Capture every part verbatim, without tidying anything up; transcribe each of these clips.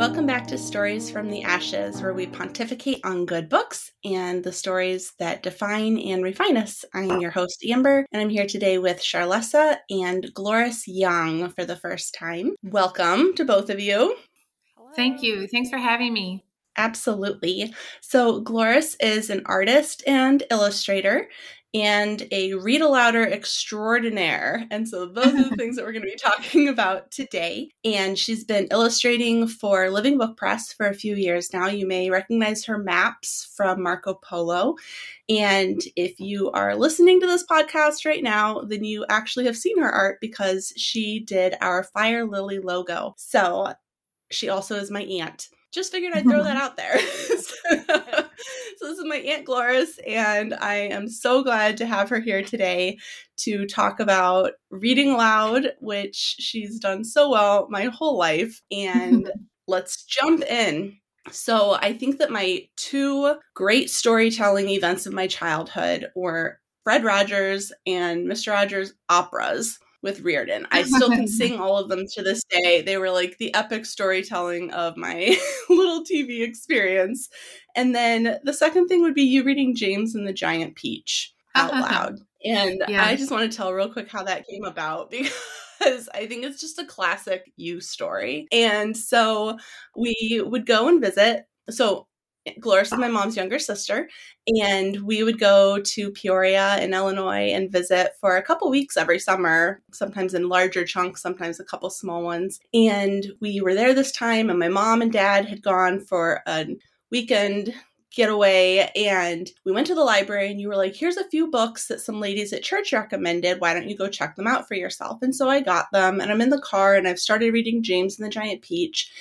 Welcome back to Stories from the Ashes, where we pontificate on good books and the stories that define and refine us. I am your host, Amber, and I'm here today with Charlessa and Gloris Young for the first time. Welcome to both of you. Hello. Thank you. Thanks for having me. Absolutely. So Gloris is an artist and illustrator and a read-alouder extraordinaire. And so those are the things that we're going to be talking about today. And she's been illustrating for Living Book Press for a few years now. You may recognize her maps from Marco Polo. And if you are listening to this podcast right now, then you actually have seen her art because she did our Fire Lily logo. So she also is my aunt. Just figured I'd throw that out there. So this is my Aunt Gloris, and I am so glad to have her here today to talk about reading aloud, which she's done so well my whole life. And let's jump in. So I think that my two great storytelling events of my childhood were Fred Rogers and Mister Rogers operas with Riordan. I still can sing all of them to this day. They were like the epic storytelling of my little T V experience. And then the second thing would be you reading James and the Giant Peach out loud. And yeah. I just want to tell real quick how that came about because I think it's just a classic you story. And so we would go and visit. So Gloris is my mom's younger sister, and we would go to Peoria in Illinois and visit for a couple weeks every summer, sometimes in larger chunks, sometimes a couple small ones. And we were there this time, and my mom and dad had gone for a weekend getaway, and we went to the library, and you were like, here's a few books that some ladies at church recommended. Why don't you go check them out for yourself? And so I got them, and I'm in the car, and I've started reading James and the Giant Peach,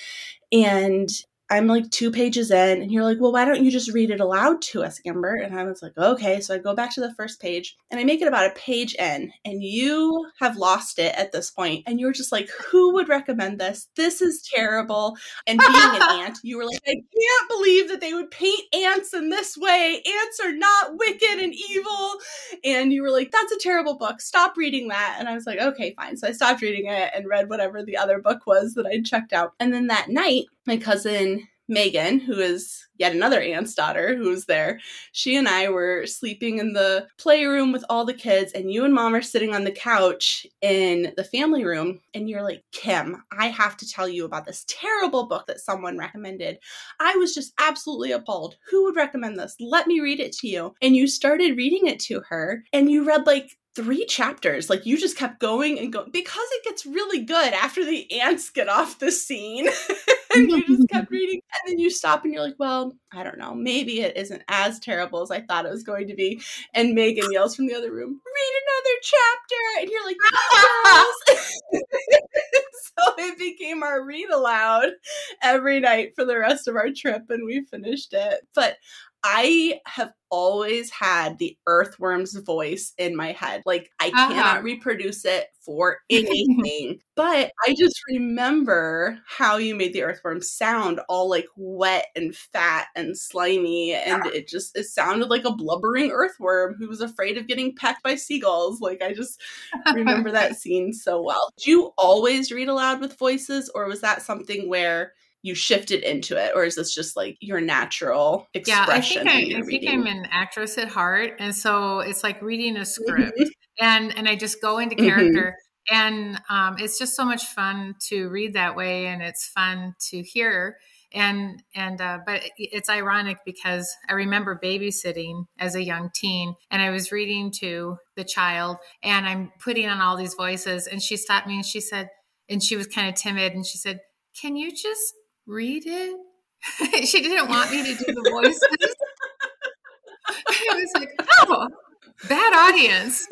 and I'm like two pages in, and you're like, well, why don't you just read it aloud to us, Amber? And I was like, okay. So I go back to the first page, and I make it about a page in, and you have lost it at this point. And you're just like, who would recommend this? This is terrible. And being an aunt, you were like, I can't believe that they would paint ants in this way. Ants are not wicked and evil. And you were like, that's a terrible book. Stop reading that. And I was like, okay, fine. So I stopped reading it and read whatever the other book was that I'd checked out. And then that night, my cousin Megan, who is yet another aunt's daughter who was there, she and I were sleeping in the playroom with all the kids, and you and mom are sitting on the couch in the family room, and you're like, Kim, I have to tell you about this terrible book that someone recommended. I was just absolutely appalled. Who would recommend this? Let me read it to you. And you started reading it to her, and you read like three chapters. Like you just kept going and going because it gets really good after the ants get off the scene. And you just kept reading, and then you stop and you're like, well, I don't know, maybe it isn't as terrible as I thought it was going to be. And Megan yells from the other room, read another chapter. And you're like, no, girls. So it became our read aloud every night for the rest of our trip, and we finished it. But I have always had the earthworm's voice in my head. Like, I uh-huh. cannot reproduce it for anything. But I just remember how you made the earthworm sound all like wet and fat and slimy. And it just, it sounded like a blubbering earthworm who was afraid of getting pecked by seagulls. Like, I just remember that scene so well. Did you always read aloud with voices, or was that something where you shifted into it, or is this just like your natural expression? Yeah, I think, I, I think I'm an actress at heart, and so it's like reading a script, mm-hmm. and and I just go into character, mm-hmm. and um, it's just so much fun to read that way, and it's fun to hear, and and uh, but it's ironic because I remember babysitting as a young teen, and I was reading to the child, and I'm putting on all these voices, and she stopped me and she said, and she was kind of timid, and she said, "Can you just read it?" She didn't want me to do the voices. I was like, oh, bad audience.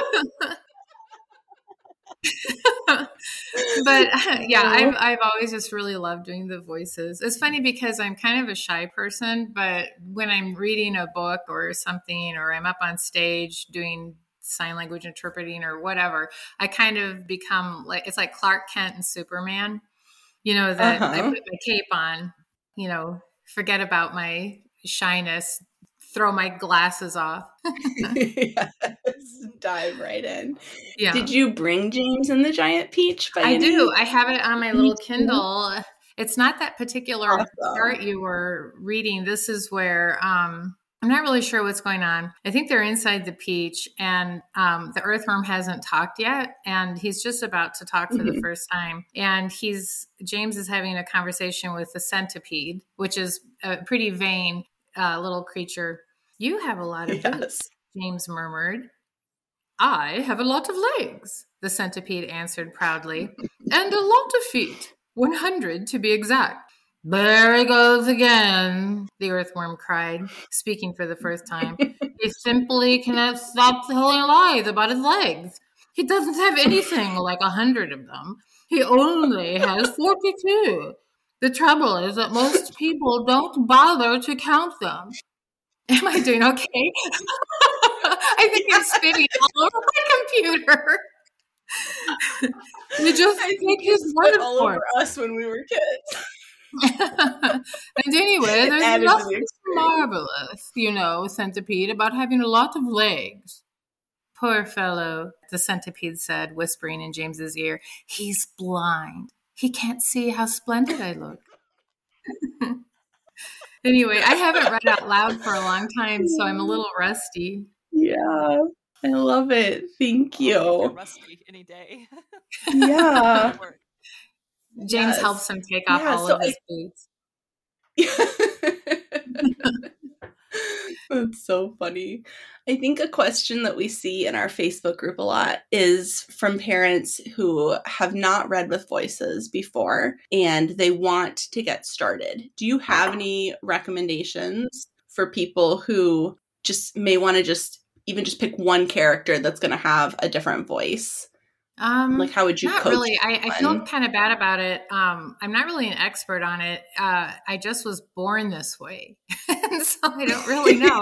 But yeah, I've, I've always just really loved doing the voices. It's funny because I'm kind of a shy person, but when I'm reading a book or something, or I'm up on stage doing sign language interpreting or whatever, I kind of become like, it's like Clark Kent and Superman. You know, that uh-huh. I put my cape on, you know, forget about my shyness, throw my glasses off. Yes, dive right in. Yeah. Did you bring James and the Giant Peach? By I any? do. I have it on my little Kindle, It's not that particular Awesome. part you were reading. This is where um, I'm not really sure what's going on. I think they're inside the peach, and um, the earthworm hasn't talked yet, and he's just about to talk for Mhm. the first time. And he's James is having a conversation with the centipede, which is a pretty vain uh, little creature. You have a lot of Yes. boots, James murmured. I have a lot of legs, the centipede answered proudly, and a lot of feet, one hundred to be exact. There he goes again, the earthworm cried, speaking for the first time. He simply cannot stop telling lies about his legs. He doesn't have anything like a hundred of them. He only has forty-two. The trouble is that most people don't bother to count them. Am I doing okay? I think I'm spitting all over my computer. You just I take think his it's word all for over it. us when we were kids. And anyway, there's Added to the nothing experience. marvelous, you know, centipede, about having a lot of legs. Poor fellow, the centipede said, whispering in James's ear. He's blind. He can't see how splendid I look. Anyway, I haven't read out loud for a long time, so I'm a little rusty. Yeah, I love it. Thank You're you. rusty any day. Yeah. Good work. James Yes. helps him take off Yeah, all so of his boots. That's so funny. I think a question that we see in our Facebook group a lot is from parents who have not read with voices before and they want to get started. Do you have any recommendations for people who just may want to just even just pick one character that's going to have a different voice? Um, Like, how would you not coach really. I, I feel someone? kind of bad about it. Um, I'm not really an expert on it. Uh, I just was born this way, and so I don't really know.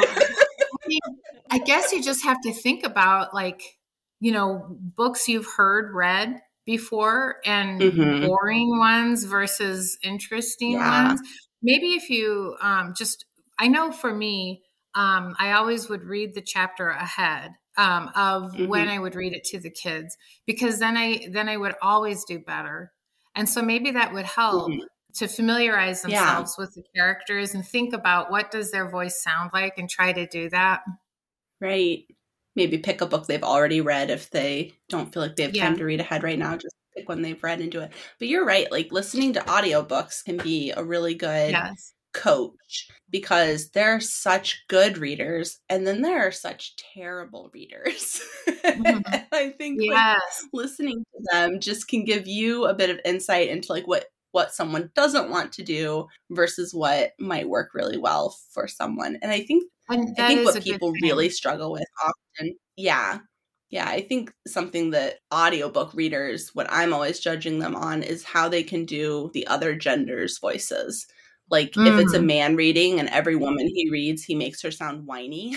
I mean, I guess you just have to think about, like, you know, books you've heard read before and Mhm. boring ones versus interesting Yeah. ones. Maybe if you um, just, I know for me, um, I always would read the chapter ahead um, of Mhm. when I would read it to the kids, because then I then I would always do better. And so maybe that would help Mhm. to familiarize Yeah. themselves with the characters and think about what does their voice sound like and try to do that. Right. Maybe pick a book they've already read if they don't feel like they have Yeah. time to read ahead right now. Just pick one they've read and do it. But you're right. Like, listening to audiobooks can be a really good Yes. coach because they're such good readers and then there are such terrible readers. Mhm. And I think like Yes. listening to them just can give you a bit of insight into like what what someone doesn't want to do versus what might work really well for someone. And I think And I that think is what a good people really thing. struggle with often, yeah. Yeah, I think something that audiobook readers, what I'm always judging them on is how they can do the other gender's voices. Like if it's a Mm. man reading and every woman he reads, he makes her sound whiny.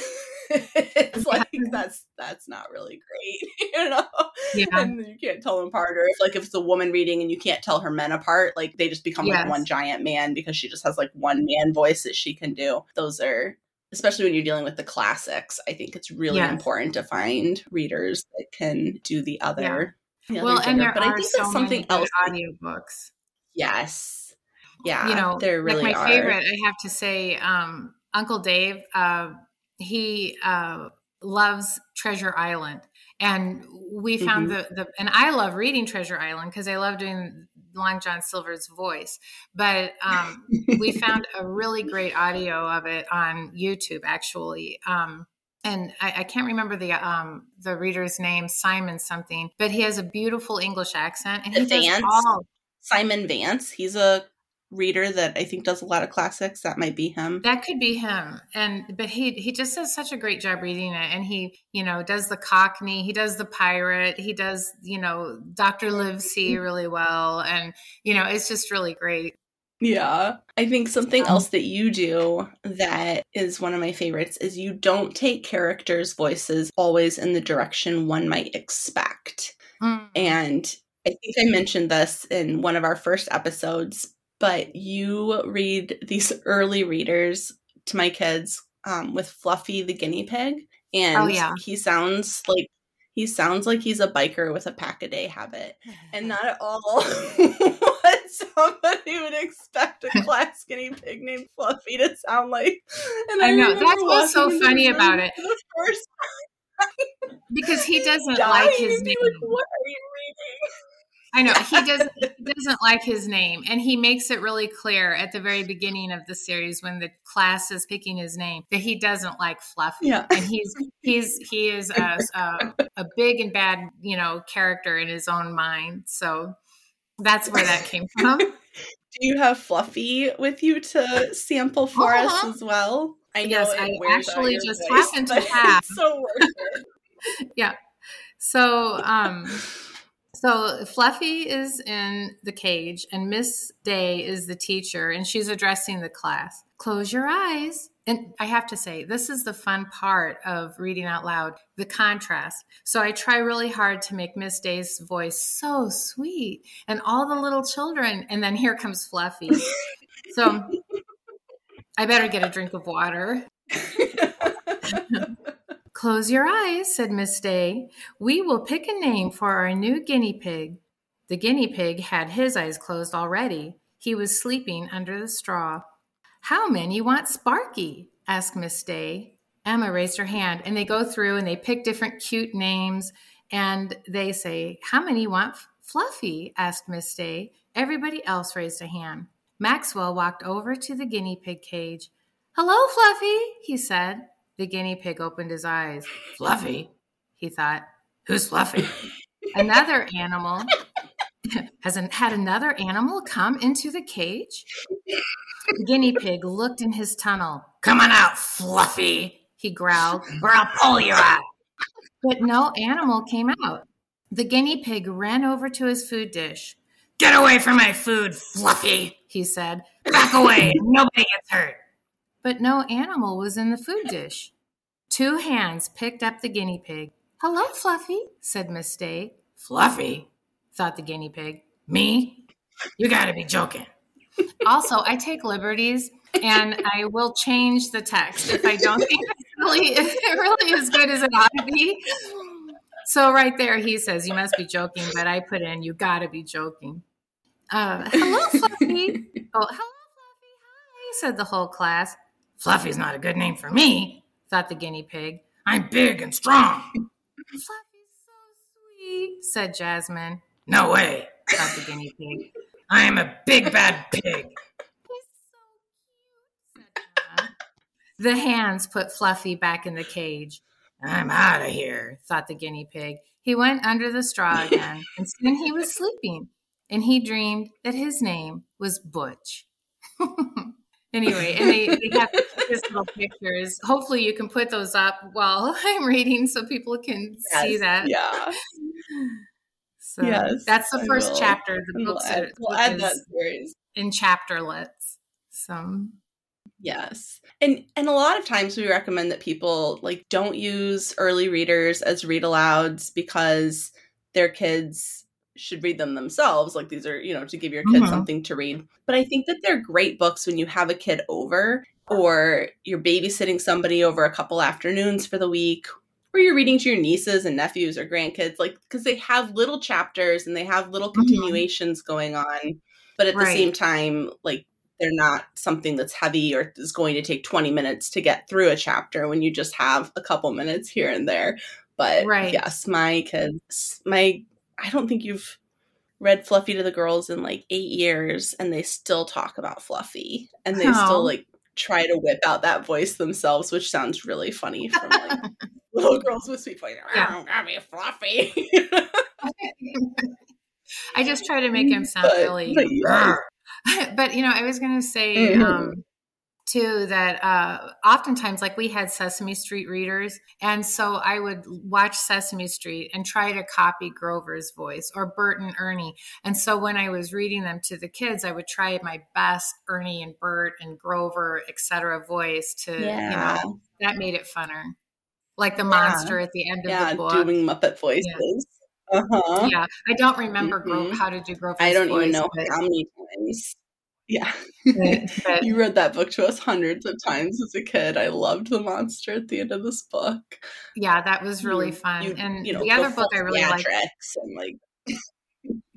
It's Yeah. like that's that's not really great, you know? Yeah. And you can't tell them apart. Or if like if it's a woman reading and you can't tell her men apart, like they just become like Yes. one giant man because she just has like one man voice that she can do. Those are, especially when you're dealing with the classics, I think it's really Yes. important to find readers that can do the Yeah. other, the other Well, and gender. there But I are think so that's many something good else. that- audiobooks. yes. You Yeah, know, there like really my are. favorite, I have to say, um, Uncle Dave, uh, he uh, loves Treasure Island. And we found Mhm. the, the, and I love reading Treasure Island because I love doing Long John Silver's voice. But um, we found a really great audio of it on YouTube, actually. Um, and I, I can't remember the um, the reader's name, Simon something, but he has a beautiful English accent, and he does Vance, all. Simon Vance. He's a reader that I think does a lot of classics. That might be him. That could be him. And but he he just does such a great job reading it. And he, you know, does the Cockney, he does the pirate, he does, you know, Doctor Livesey really well. And, you know, it's just really great. Yeah. I think something Um, else that you do that is one of my favorites is you don't take characters' voices always in the direction one might expect. mm, And I think I mentioned this in one of our first episodes, but you read these early readers to my kids um, with Fluffy the guinea pig, oh and yeah. he sounds like he sounds like he's a biker with a pack a day habit, and not at all what somebody would expect a class guinea pig named Fluffy to sound like. And I, I know. That's what's so funny about it. The first because he doesn't dying like his and name. be like, what are you reading? I know he doesn't he doesn't like his name, and he makes it really clear at the very beginning of the series when the class is picking his name that he doesn't like Fluffy, Yeah. and he's he's he is a, a, a big and bad, you know, character in his own mind. So that's where that came from. Do you have Fluffy with you to sample for uh-huh. us as well? I know yes, it I wears actually out your just voice, happened to but have. It's so worth it. Yeah. So, um. So Fluffy is in the cage and Miss Day is the teacher and she's addressing the class. Close your eyes. And I have to say, this is the fun part of reading out loud, the contrast. So I try really hard to make Miss Day's voice so sweet and all the little children. And then here comes Fluffy. So I better get a drink of water. Close your eyes, said Miss Day. We will pick a name for our new guinea pig. The guinea pig had his eyes closed already. He was sleeping under the straw. How many want Sparky? Asked Miss Day. Emma raised her hand, and they go through and they pick different cute names, and they say, how many want Fluffy? Asked Miss Day. Everybody else raised a hand. Maxwell walked over to the guinea pig cage. Hello, Fluffy, he said. The guinea pig opened his eyes. Fluffy, he thought. Who's Fluffy? Another animal. Has an, had another animal come into the cage? The guinea pig looked in his tunnel. Come on out, Fluffy, he growled, or I'll pull you out. But no animal came out. The guinea pig ran over to his food dish. Get away from my food, Fluffy, he said. Back away, nobody gets hurt. But no animal was in the food dish. Two hands picked up the guinea pig. Hello, Fluffy, said Miss Day. Fluffy, thought the guinea pig. Me? You gotta be joking. Also, I take liberties, and I will change the text if I don't think it's really, it really as good as it ought to be. So right there, he says, you must be joking, but I put in, you gotta be joking. Uh, hello, Fluffy. Oh, hello, Fluffy. Hi, said the whole class. Fluffy's not a good name for me, thought the guinea pig. I'm big and strong. Fluffy's so sweet, said Jasmine. No way, thought the guinea pig. I am a big bad pig. He's so cute, said Emma. The hands put Fluffy back in the cage. I'm out of here, thought the guinea pig. He went under the straw again, and soon he was sleeping, and he dreamed that his name was Butch. Anyway, and they, they have these little pictures. Hopefully you can put those up while I'm reading so people can yes, see that. Yeah. So yes, that's the first chapter. The we'll books add, are we'll add that series in chapterlets. So yes. And and a lot of times we recommend that people like don't use early readers as read alouds because their kids should read them themselves. Like these are, you know, to give your kids mm-hmm. something to read. But I think that they're great books when you have a kid over or you're babysitting somebody over a couple afternoons for the week or you're reading to your nieces and nephews or grandkids, like, because they have little chapters and they have little continuations mm-hmm. going on. But at right. the same time, like, they're not something that's heavy or is going to take twenty minutes to get through a chapter when you just have a couple minutes here and there. But right. yes, my kids, my, I don't think you've read Fluffy to the girls in like eight years and they still talk about Fluffy and they oh. still like try to whip out that voice themselves, which sounds really funny from like little girls with sweet voice. Yeah. Got me Fluffy. I just try to make him sound but, really, but, yeah. but you know, I was going to say, mm-hmm. um, too, that uh, oftentimes, like we had Sesame Street readers, and so I would watch Sesame Street and try to copy Grover's voice or Bert and Ernie. And so when I was reading them to the kids, I would try my best Ernie and Bert and Grover, et cetera, voice to, yeah. you know, that made it funner. Like the monster yeah. at the end of yeah, the book. doing Muppet voices. Yeah, uh-huh. yeah. I don't remember mm-hmm. Gro- how to do Grover's voice. I don't voice, even know but... how many times. Yeah. But, you read that book to us hundreds of times as a kid. I loved the monster at the end of this book. Yeah, that was really you, fun. You, and you know, the other book I really liked. And like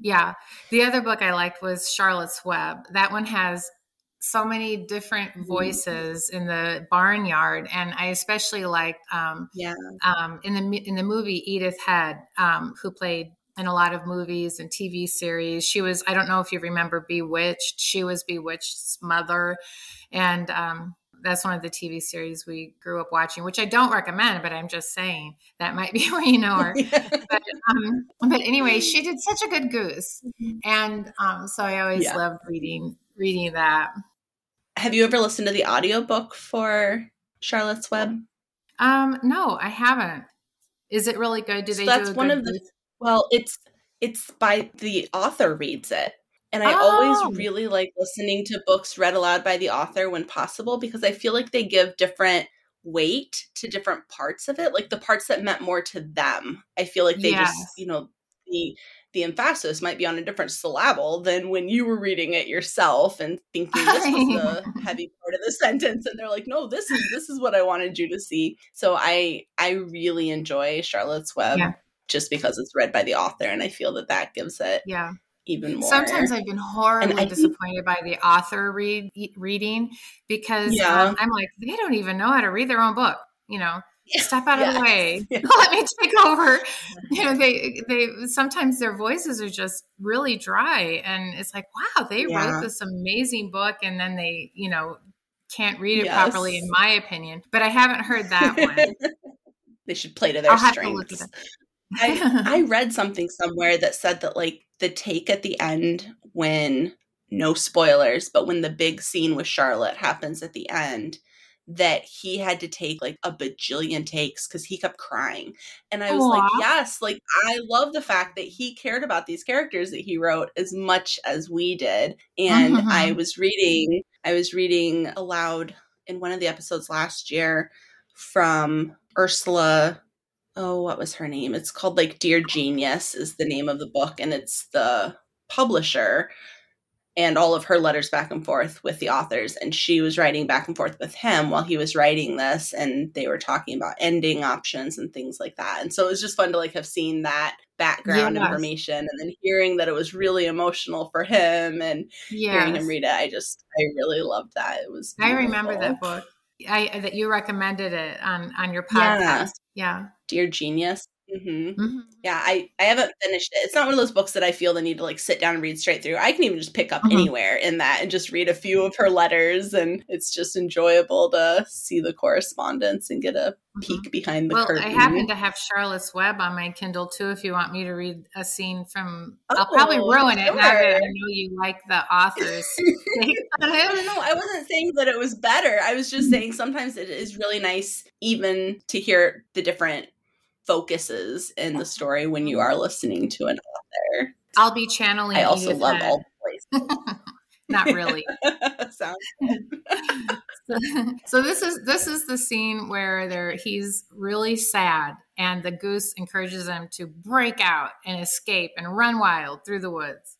Yeah. The other book I liked was Charlotte's Web. That one has so many different voices in the barnyard. And I especially liked, um, Yeah. um, in the, in the movie, Edith Head, um, who played in a lot of movies and T V series. She was, I don't know if you remember Bewitched. She was Bewitched's mother. And, um, that's one of the T V series we grew up watching, which I don't recommend, but I'm just saying that might be where you know her. Yeah. But, um, but anyway, she did such a good goose. And um, so I always Yeah. loved reading, reading that. Have you ever listened to the audiobook for Charlotte's Web? Um, no, I haven't. Is it really good? Do So they that's do a one good of the, goose? well, it's, it's by the author reads it. And I Oh. always really like listening to books read aloud by the author when possible, because I feel like they give different weight to different parts of it. Like the parts that meant more to them. I feel like they Yes. just, you know, the the emphasis might be on a different syllable than when you were reading it yourself and thinking this was the heavy part of the sentence. And they're like, no, this is this is what I wanted you to see. So I I really enjoy Charlotte's Web Yeah. just because it's read by the author. And I feel that that gives it Yeah. even more. Sometimes I've been horribly think, disappointed by the author read reading because yeah. um, I'm like, they don't even know how to read their own book. You know, step out yes. of the way. Yeah. Let me take over. You know, they they sometimes their voices are just really dry, and it's like, wow, they Yeah. wrote this amazing book, and then they, you know, can't read it Yes. properly, in my opinion. But I haven't heard that one. They should play to their I'll have strengths. to look at it. I, I read something somewhere that said that like the take at the end when, no spoilers, but when the big scene with Charlotte happens at the end, that he had to take like a bajillion takes because he kept crying. And I was Aww. like, yes, like I love the fact that he cared about these characters that he wrote as much as we did. And Mm-hmm. I was reading, I was reading aloud in one of the episodes last year from Ursula. Oh, what was her name? It's called like Dear Genius is the name of the book. And it's the publisher and all of her letters back and forth with the authors. And she was writing back and forth with him while he was writing this. And they were talking about ending options and things like that. And so it was just fun to like have seen that background Yes. information and then hearing that it was really emotional for him and Yes. hearing him read it. I just, I really loved that. It was beautiful. I remember that book. I that you recommended it on, on your podcast. Yeah. yeah. Dear Genius. Mm-hmm. Mm-hmm. Yeah, I, I haven't finished it. It's not one of those books that I feel the need to like sit down and read straight through. I can even just pick up Mm-hmm. anywhere in that and just read a few of her letters, and it's just enjoyable to see the correspondence and get a peek mm-hmm. behind the well, curtain. I happen to have Charlotte's Web on my Kindle too. If you want me to read a scene from, oh, I'll probably ruin sure. it. Now that I know you like the author's take on it. No, no, I wasn't saying that it was better. I was just saying sometimes it is really nice even to hear the different focuses in the story when you are listening to an author. I'll be channeling. I also Edith love Head. all the voices. Not really. Sounds so, so this is this is the scene where there he's really sad, and the goose encourages him to break out and escape and run wild through the woods.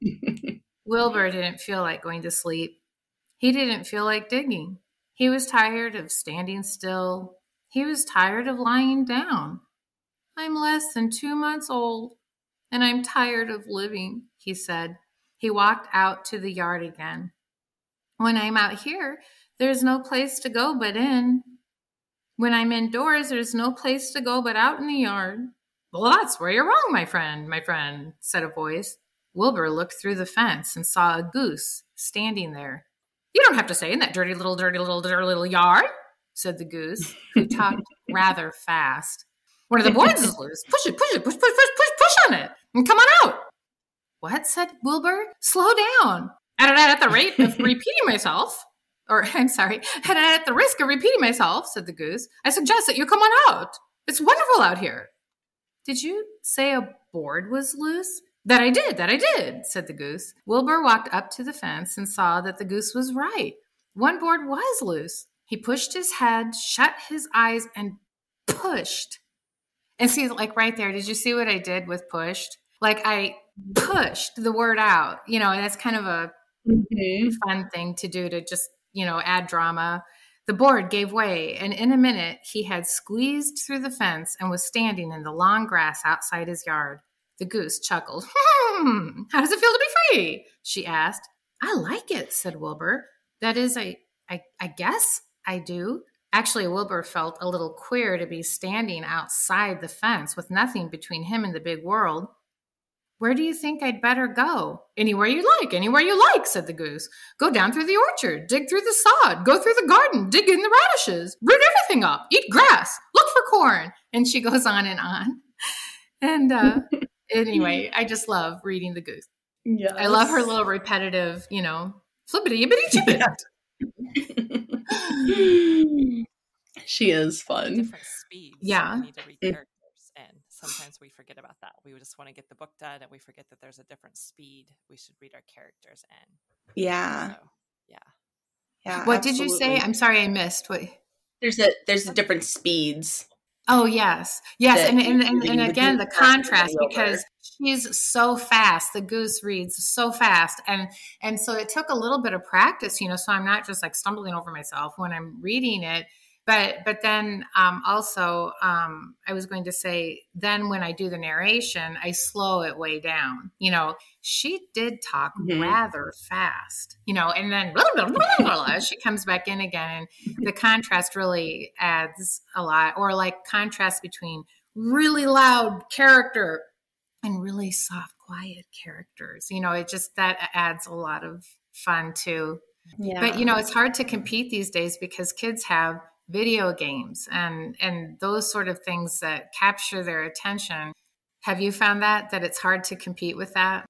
Wilbur didn't feel like going to sleep. He didn't feel like digging. He was tired of standing still. He was tired of lying down. I'm less than two months old, and I'm tired of living, he said. He walked out to the yard again. When I'm out here, there's no place to go but in. When I'm indoors, there's no place to go but out in the yard. Well, that's where you're wrong, my friend, my friend, said a voice. Wilbur looked through the fence and saw a goose standing there. You don't have to stay in that dirty little, dirty little, dirty little yard, said the goose, who talked rather fast. One of the boards is loose. Push it, push it, push, push, push, push, push on it, and come on out. What? Said Wilbur. Slow down. And at the rate of repeating myself, or I'm sorry, and at the risk of repeating myself, said the goose, I suggest that you come on out. It's wonderful out here. Did you say a board was loose? That I did, that I did, said the goose. Wilbur walked up to the fence and saw that the goose was right. One board was loose. He pushed his head, shut his eyes, and pushed. And see, like right there, did you see what I did with pushed? Like I pushed the word out, you know, and that's kind of a mm-hmm. fun thing to do to just, you know, add drama. The board gave way, and in a minute, he had squeezed through the fence and was standing in the long grass outside his yard. The goose chuckled. Hmm, how does it feel to be free? She asked. I like it, said Wilbur. That is, I, I, I guess I do. Actually, Wilbur felt a little queer to be standing outside the fence with nothing between him and the big world. Where do you think I'd better go? Anywhere you like, anywhere you like, said the goose. Go down through the orchard, dig through the sod, go through the garden, dig in the radishes, root everything up, eat grass, look for corn. And she goes on and on. And uh, anyway, I just love reading the goose. Yes. I love her little repetitive, you know, flippity-yibbity-chibbit. She is fun. Different speeds. Yeah. So we need to read characters. And sometimes we forget about that. We just want to get the book done and we forget that there's a different speed we should read our characters in. Yeah. So, yeah. Yeah. What absolutely. did you say? I'm sorry, I missed. What? There's a there's a different speeds. Oh, yes. Yes. And, and, and, and again, the contrast, over. because she's so fast. The goose reads so fast. And, and so it took a little bit of practice, you know, so I'm not just like stumbling over myself when I'm reading it. But but then um, also, um, I was going to say, then when I do the narration, I slow it way down. You know, she did talk mm-hmm. rather fast, you know, and then blah, blah, blah, blah, blah, she comes back in again. And the contrast really adds a lot, or like contrast between really loud character and really soft, quiet characters. You know, it just, that adds a lot of fun too. Yeah. But, you know, it's hard to compete these days because kids have video games and and those sort of things that capture their attention. Have you found that that it's hard to compete with that?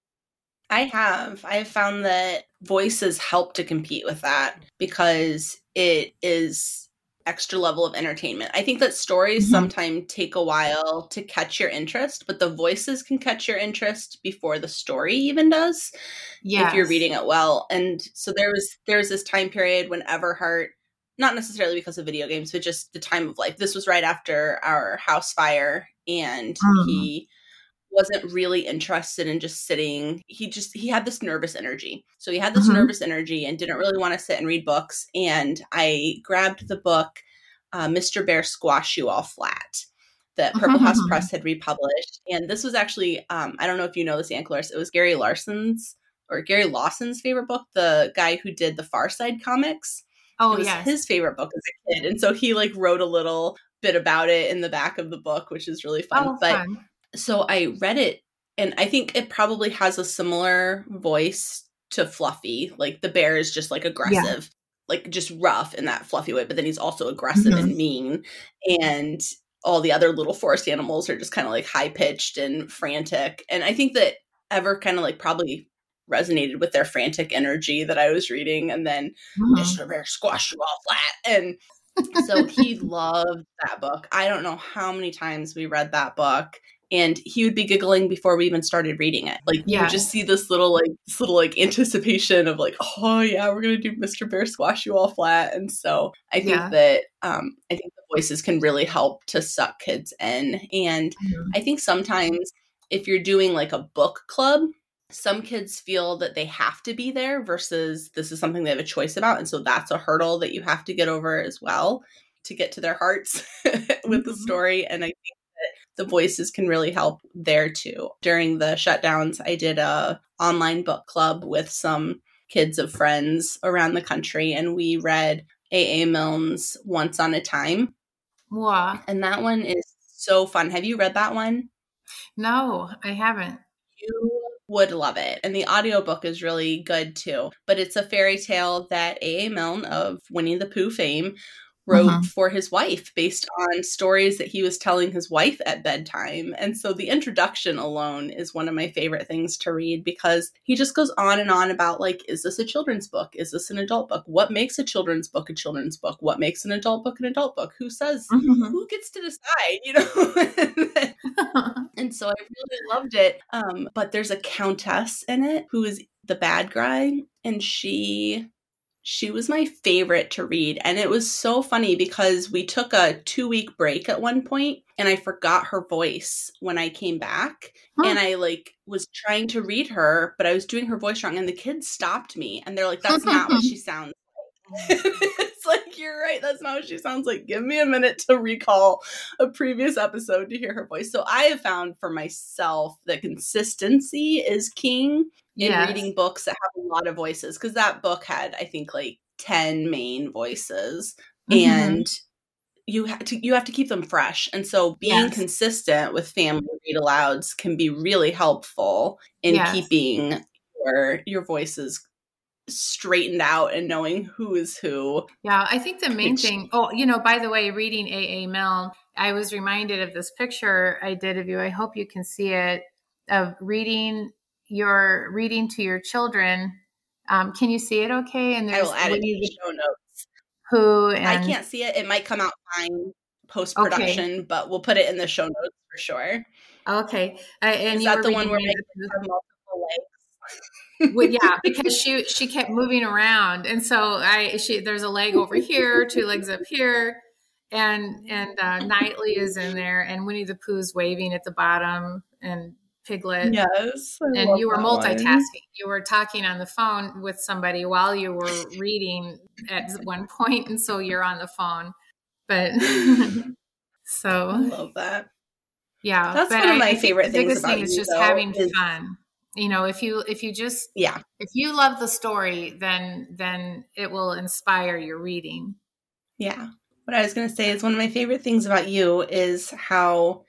I have. I've found that voices help to compete with that because it is extra level of entertainment. I think that stories mm-hmm. sometimes take a while to catch your interest, but the voices can catch your interest before the story even does. Yes. If you're reading it well. And so there was there was this time period when Everhart, not necessarily because of video games, but just the time of life. This was right after our house fire, and mm. he wasn't really interested in just sitting. He just, he had this nervous energy. So he had this mm-hmm. nervous energy and didn't really want to sit and read books. And I grabbed the book, uh, Mister Bear Squash You All Flat, that Purple mm-hmm. House Press had republished. And this was actually, um, I don't know if you know this, Aunt Clarice, it was Gary Larson's, or Gary Lawson's favorite book, the guy who did the Far Side comics. Oh, it was yes. his favorite book as a kid. And so he like wrote a little bit about it in the back of the book, which is really fun. Oh, but fun. So I read it, and I think it probably has a similar voice to Fluffy. Like the bear is just like aggressive, yeah. like just rough in that Fluffy way, but then he's also aggressive mm-hmm. and mean. And all the other little forest animals are just kind of like high pitched and frantic. And I think that Ever kind of like probably resonated with their frantic energy that I was reading. And then mm-hmm. Mister Bear squashed you all flat. And so he loved that book. I don't know how many times we read that book. And he would be giggling before we even started reading it. Like yeah. you just see this little like this little like anticipation of like, oh yeah, we're gonna do Mister Bear Squash You All Flat. And so I think yeah. that um, I think the voices can really help to suck kids in. And mm-hmm. I think sometimes if you're doing like a book club, some kids feel that they have to be there versus this is something they have a choice about. And so that's a hurdle that you have to get over as well to get to their hearts with mm-hmm. the story. And I think the voices can really help there too. During the shutdowns, I did a online book club with some kids of friends around the country, and we read A A. Milne's Once on a Time. Wow. And that one is so fun. Have you read that one? No, I haven't. You would love it. And the audiobook is really good too. But it's a fairy tale that A A. Milne of Winnie the Pooh fame wrote uh-huh. for his wife based on stories that he was telling his wife at bedtime. And so the introduction alone is one of my favorite things to read because he just goes on and on about like, is this a children's book? Is this an adult book? What makes a children's book a children's book? What makes an adult book an adult book? Who says, uh-huh. who gets to decide, you know? And so I really loved it. Um, but there's a countess in it who is the bad guy, and she... She was my favorite to read. And it was so funny because we took a two week break at one point and I forgot her voice when I came back. Huh. And I like was trying to read her, but I was doing her voice wrong. And the kids stopped me and they're like, that's not what she sounds like. It's like, you're right. That's not what she sounds like. Give me a minute to recall a previous episode to hear her voice. So I have found for myself that consistency is king in Yes. reading books that have a lot of voices. Because that book had, I think, like ten main voices. Mhm. And you have to you have to keep them fresh. And so being Yes. consistent with family read alouds can be really helpful in Yes. keeping your your voices straightened out and knowing who is who. Yeah, I think the main Which- thing, oh, you know, by the way, reading A A. Milne, I was reminded of this picture I did of you. I hope you can see it, of reading your reading to your children. Um, can you see it okay? And I there's will add it to Winnie the the show notes. Pooh I and can't see it. It might come out fine post-production, but we'll put it in the show notes for sure. okay. Uh, and Is you that were the one reading where Winnie my the kids Pooh. have multiple legs? Well, yeah, because she she kept moving around, and so I she there's a leg over here, two legs up here, and and uh, Knightley is in there, and Winnie the Pooh's waving at the bottom, and Piglet. Yes. I And love you were that multitasking. one. You were talking on the phone with somebody while you were reading at one point, and so you're on the phone. But I so love that. yeah, That's but one of I, my I think favorite the things biggest about thing is you, just though, having is- fun. You know, if you if you just Yeah. if you love the story, then then it will inspire your reading. Yeah. What I was going to say is one of my favorite things about you is how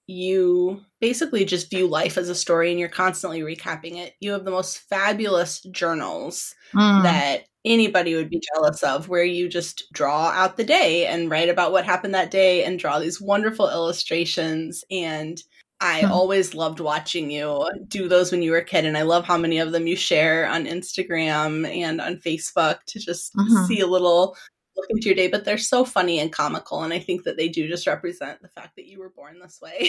you basically just view life as a story and you're constantly recapping it. You have the most fabulous journals Mm. that anybody would be jealous of, where you just draw out the day and write about what happened that day and draw these wonderful illustrations. And I Hmm. always loved watching you do those when you were a kid. And I love how many of them you share on Instagram and on Facebook to just Mhm. see a little look into your day. But they're so funny and comical. And I think that they do just represent the fact that you were born this way.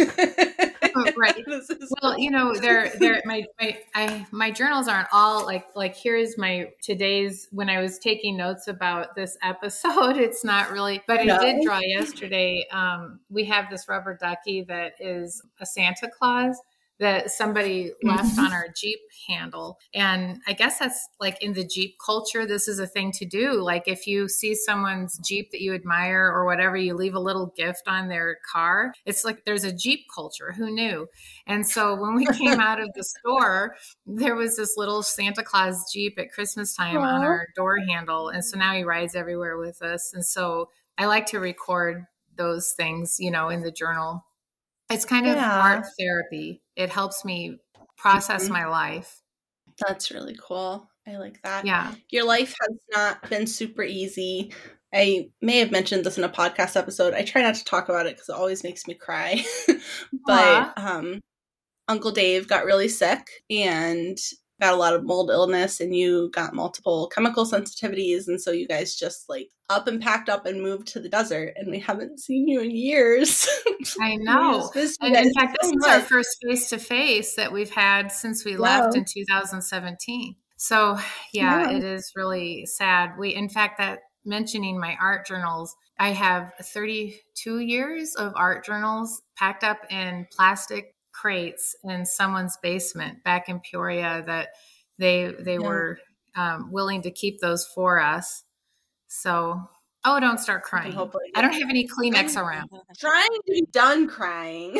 Oh, right. This is Well, you know, they're they're my my I my journals aren't all like like here's my today's when I was taking notes about this episode. It's not really, but I No. did draw yesterday. Um, we have this rubber ducky that is a Santa Claus that somebody left on our Jeep handle. And I guess that's like in the Jeep culture, this is a thing to do. Like if you see someone's Jeep that you admire or whatever, you leave a little gift on their car. It's like there's a Jeep culture. Who knew? And so when we came out of the store, there was this little Santa Claus Jeep at Christmas time on Aw. our door handle. And so now he rides everywhere with us. And so I like to record those things, you know, in the journal. It's kind of Yeah. art therapy. It helps me process Mhm. my life. That's really cool. I like that. Yeah. Your life has not been super easy. I may have mentioned this in a podcast episode. I try not to talk about it because it always makes me cry. But um, Uncle Dave got really sick and got a lot of mold illness, and you got multiple chemical sensitivities. And so you guys just like up and packed up and moved to the desert, and we haven't seen you in years. I We know. just missed you And in guys fact, so this is our much. first face to face that we've had since we left Wow. in two thousand seventeen. So, yeah, Yeah. it is really sad. We, in fact, that mentioning my art journals, I have thirty-two years of art journals packed up in plastic crates in someone's basement back in Peoria that they they Yeah. were um, willing to keep those for us. So, oh, don't start We can crying. hopefully I get don't have any Kleenex around. trying to be done crying.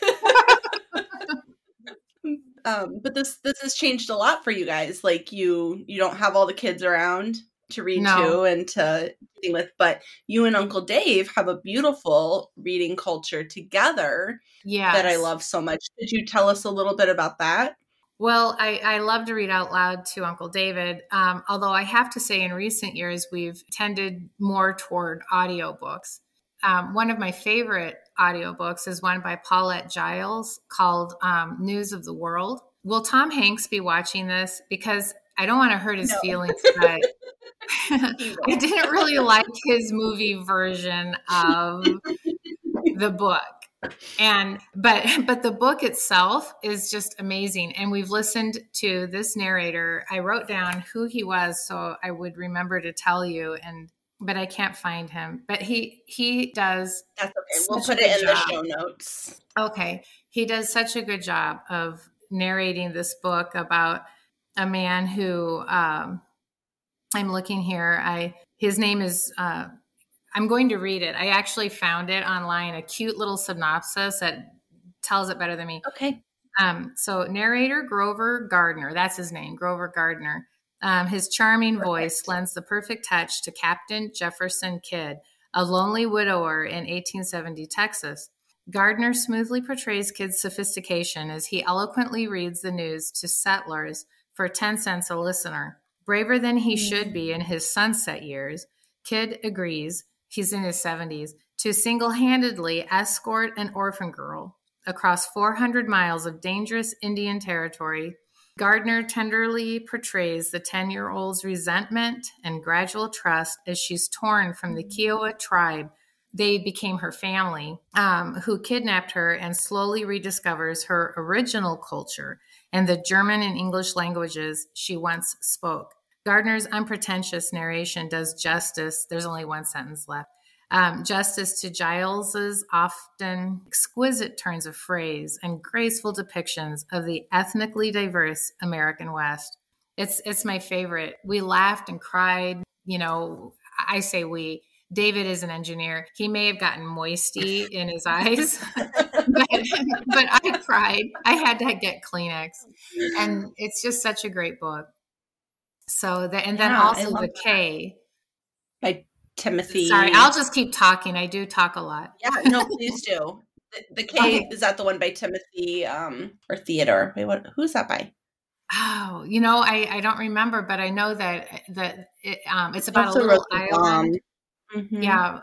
um, but this this has changed a lot for you guys. Like you you don't have all the kids around to read No. to and to reading with, but you and Uncle Dave have a beautiful reading culture together Yes. that I love so much. Could you tell us a little bit about that? Well, I, I love to read out loud to Uncle David, um, although I have to say in recent years, we've tended more toward audiobooks. Um, one of my favorite audiobooks is one by Paulette Giles called um, News of the World. Will Tom Hanks be watching this? Because I don't want to hurt his No. feelings, but I didn't really like his movie version of the book. And but but the book itself is just amazing. And we've listened to this narrator. I wrote down who he was so I would remember to tell you, and but I can't find him. But he he does That's okay. We'll such put a it good in job. the show notes. Okay. He does such a good job of narrating this book about a man who um I'm looking here. I his name is, uh, I'm going to read it. I actually found it online, a cute little synopsis that tells it better than me. Okay. Um, so narrator Grover Gardner, that's his name, Grover Gardner. Um, his charming perfect. voice lends the perfect touch to Captain Jefferson Kidd, a lonely widower in eighteen seventy Texas. Gardner smoothly portrays Kidd's sophistication as he eloquently reads the news to settlers for ten cents a listener. Braver than he should be in his sunset years, Kidd agrees, he's in his seventies, to single-handedly escort an orphan girl across four hundred miles of dangerous Indian territory. Gardner tenderly portrays the ten-year-old's resentment and gradual trust as she's torn from the Kiowa tribe. They became her family, um, who kidnapped her, and slowly rediscovers her original culture and the German and English languages she once spoke. Gardner's unpretentious narration does justice. There's only one sentence left. Um, justice to Giles's often exquisite turns of phrase and graceful depictions of the ethnically diverse American West. It's it's my favorite. We laughed and cried. You know, I say we. David is an engineer. He may have gotten moisty in his eyes, but, but I cried. I had to get Kleenex, and it's just such a great book. So that, and then yeah, also the K by Timothy. Sorry, I'll just keep talking. I do talk a lot. Yeah, no, please do. The, the K okay. Is that the one by Timothy um, or Theodore? Wait, what? Who's that by? Oh, you know, I, I don't remember, but I know that that it, um, it's about also a little island. Mm-hmm. Yeah.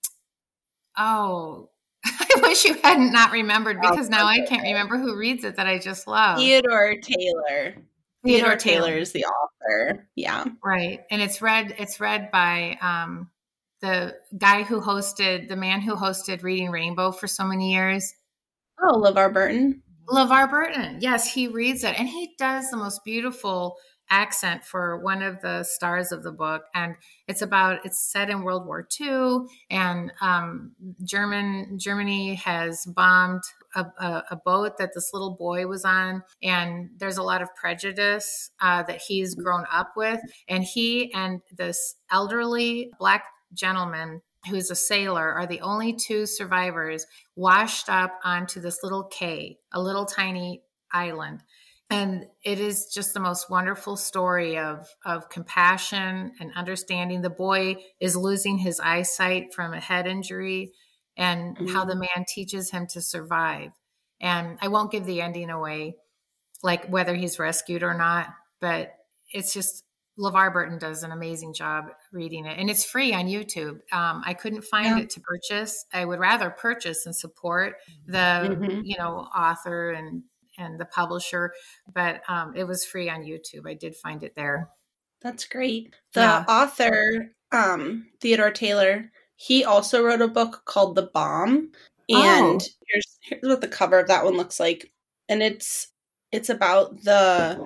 Oh, I wish you hadn't not remembered because oh, now okay. I can't remember who reads it that I just love. Theodore Taylor. Theodore Taylor is the author. Yeah. Right. And it's read, it's read by um, the guy who hosted, the man who hosted Reading Rainbow for so many years. Oh, LeVar Burton. LeVar Burton. Yes, he reads it. And he does the most beautiful accent for one of the stars of the book. And it's about, it's set in World War Two, and um, German Germany has bombed a, a, a boat that this little boy was on. And there's a lot of prejudice uh, that he's grown up with. And he and this elderly Black gentleman who's a sailor are the only two survivors washed up onto this little K, a little tiny island. And it is just the most wonderful story of, of compassion and understanding. The boy is losing his eyesight from a head injury, and mm-hmm. how the man teaches him to survive. And I won't give the ending away, like whether he's rescued or not, but it's just, LeVar Burton does an amazing job reading it. And it's free on YouTube. Um, I couldn't find yeah. it to purchase. I would rather purchase and support the, mm-hmm. you know, author and and the publisher, but um, it was free on YouTube. I did find it there. That's great. The yeah. author, um, Theodore Taylor, he also wrote a book called The Bomb. And oh. here's, here's what the cover of that one looks like. And it's it's about the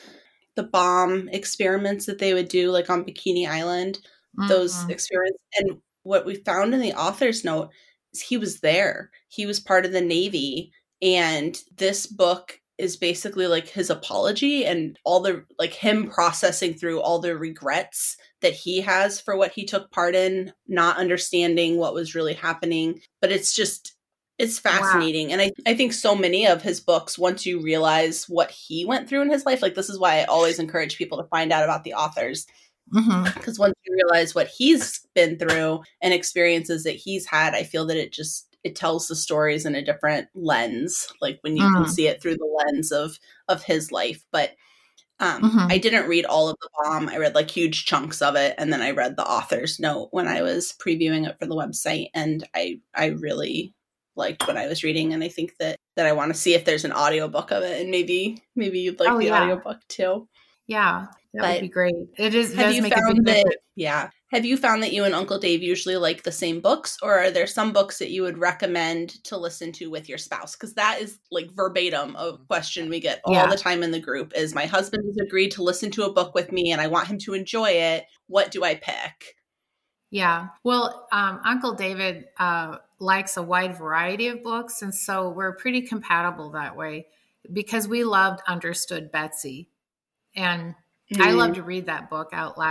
the bomb experiments that they would do, like on Bikini Island, mm-hmm. those experiments. And what we found in the author's note is he was there. He was part of the Navy. And this book is basically like his apology and all the, like him processing through all the regrets that he has for what he took part in, not understanding what was really happening. But it's just, it's fascinating. Wow. And I, I think so many of his books, once you realize what he went through in his life, like this is why I always encourage people to find out about the authors. Because mm-hmm. once you realize what he's been through and experiences that he's had, I feel that it just, it tells the stories in a different lens, like when you mm. can see it through the lens of, of his life. But um, mm-hmm. I didn't read all of The Bomb. I read like huge chunks of it. And then I read the author's note when I was previewing it for the website. And I, I really liked what I was reading. And I think that, that I want to see if there's an audiobook of it. And maybe, maybe you'd like oh, the yeah. audiobook too. Yeah, that but would be great. It is. Have does you make found a big that? difference. Yeah. Have you found that you and Uncle Dave usually like the same books, or are there some books that you would recommend to listen to with your spouse? Because that is like verbatim a question we get all yeah. the time in the group is, my husband has agreed to listen to a book with me and I want him to enjoy it. What do I pick? Yeah. Well, um, Uncle David uh, likes a wide variety of books. And so we're pretty compatible that way because we loved Understood Betsy. And mm. I love to read that book out loud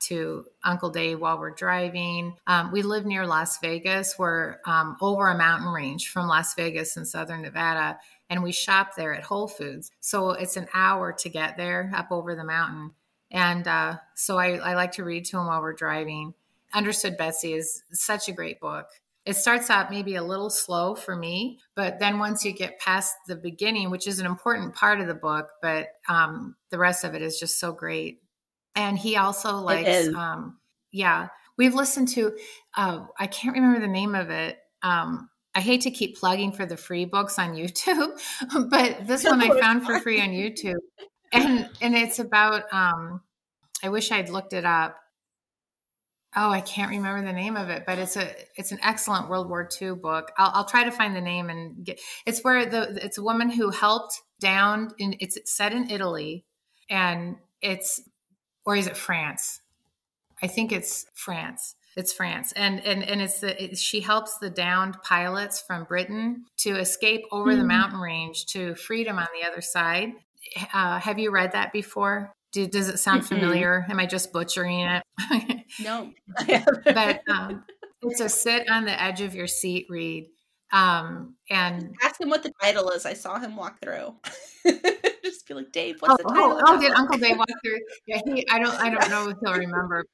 to Uncle Dave while we're driving. Um, we live near Las Vegas. We're um, over a mountain range from Las Vegas in Southern Nevada, and we shop there at Whole Foods. So it's an hour to get there up over the mountain. And uh, so I, I like to read to him while we're driving. Understood Betsy is such a great book. It starts out maybe a little slow for me, but then once you get past the beginning, which is an important part of the book, but um, the rest of it is just so great. And he also likes, um, yeah, we've listened to, uh, I can't remember the name of it. Um, I hate to keep plugging for the free books on YouTube, but this one I found for free on YouTube. And and it's about, um, I wish I'd looked it up. Oh, I can't remember the name of it, but it's a it's an excellent World War Two book. I'll, I'll try to find the name and get. It's where the it's a woman who helped down in. It's set in Italy, and it's or is it France? I think it's France. It's France, and and and it's the it, she helps the downed pilots from Britain to escape over mm-hmm. the mountain range to freedom on the other side. Uh, have you read that before? Do, does it sound familiar? Am I just butchering it? No. But um, it's a sit on the edge of your seat read. Um, and ask him what the title is. I saw him walk through. Just be like, Dave, what's oh, the title? Oh, oh did Uncle Dave walk through? Yeah, he, I don't, I don't know if he'll remember.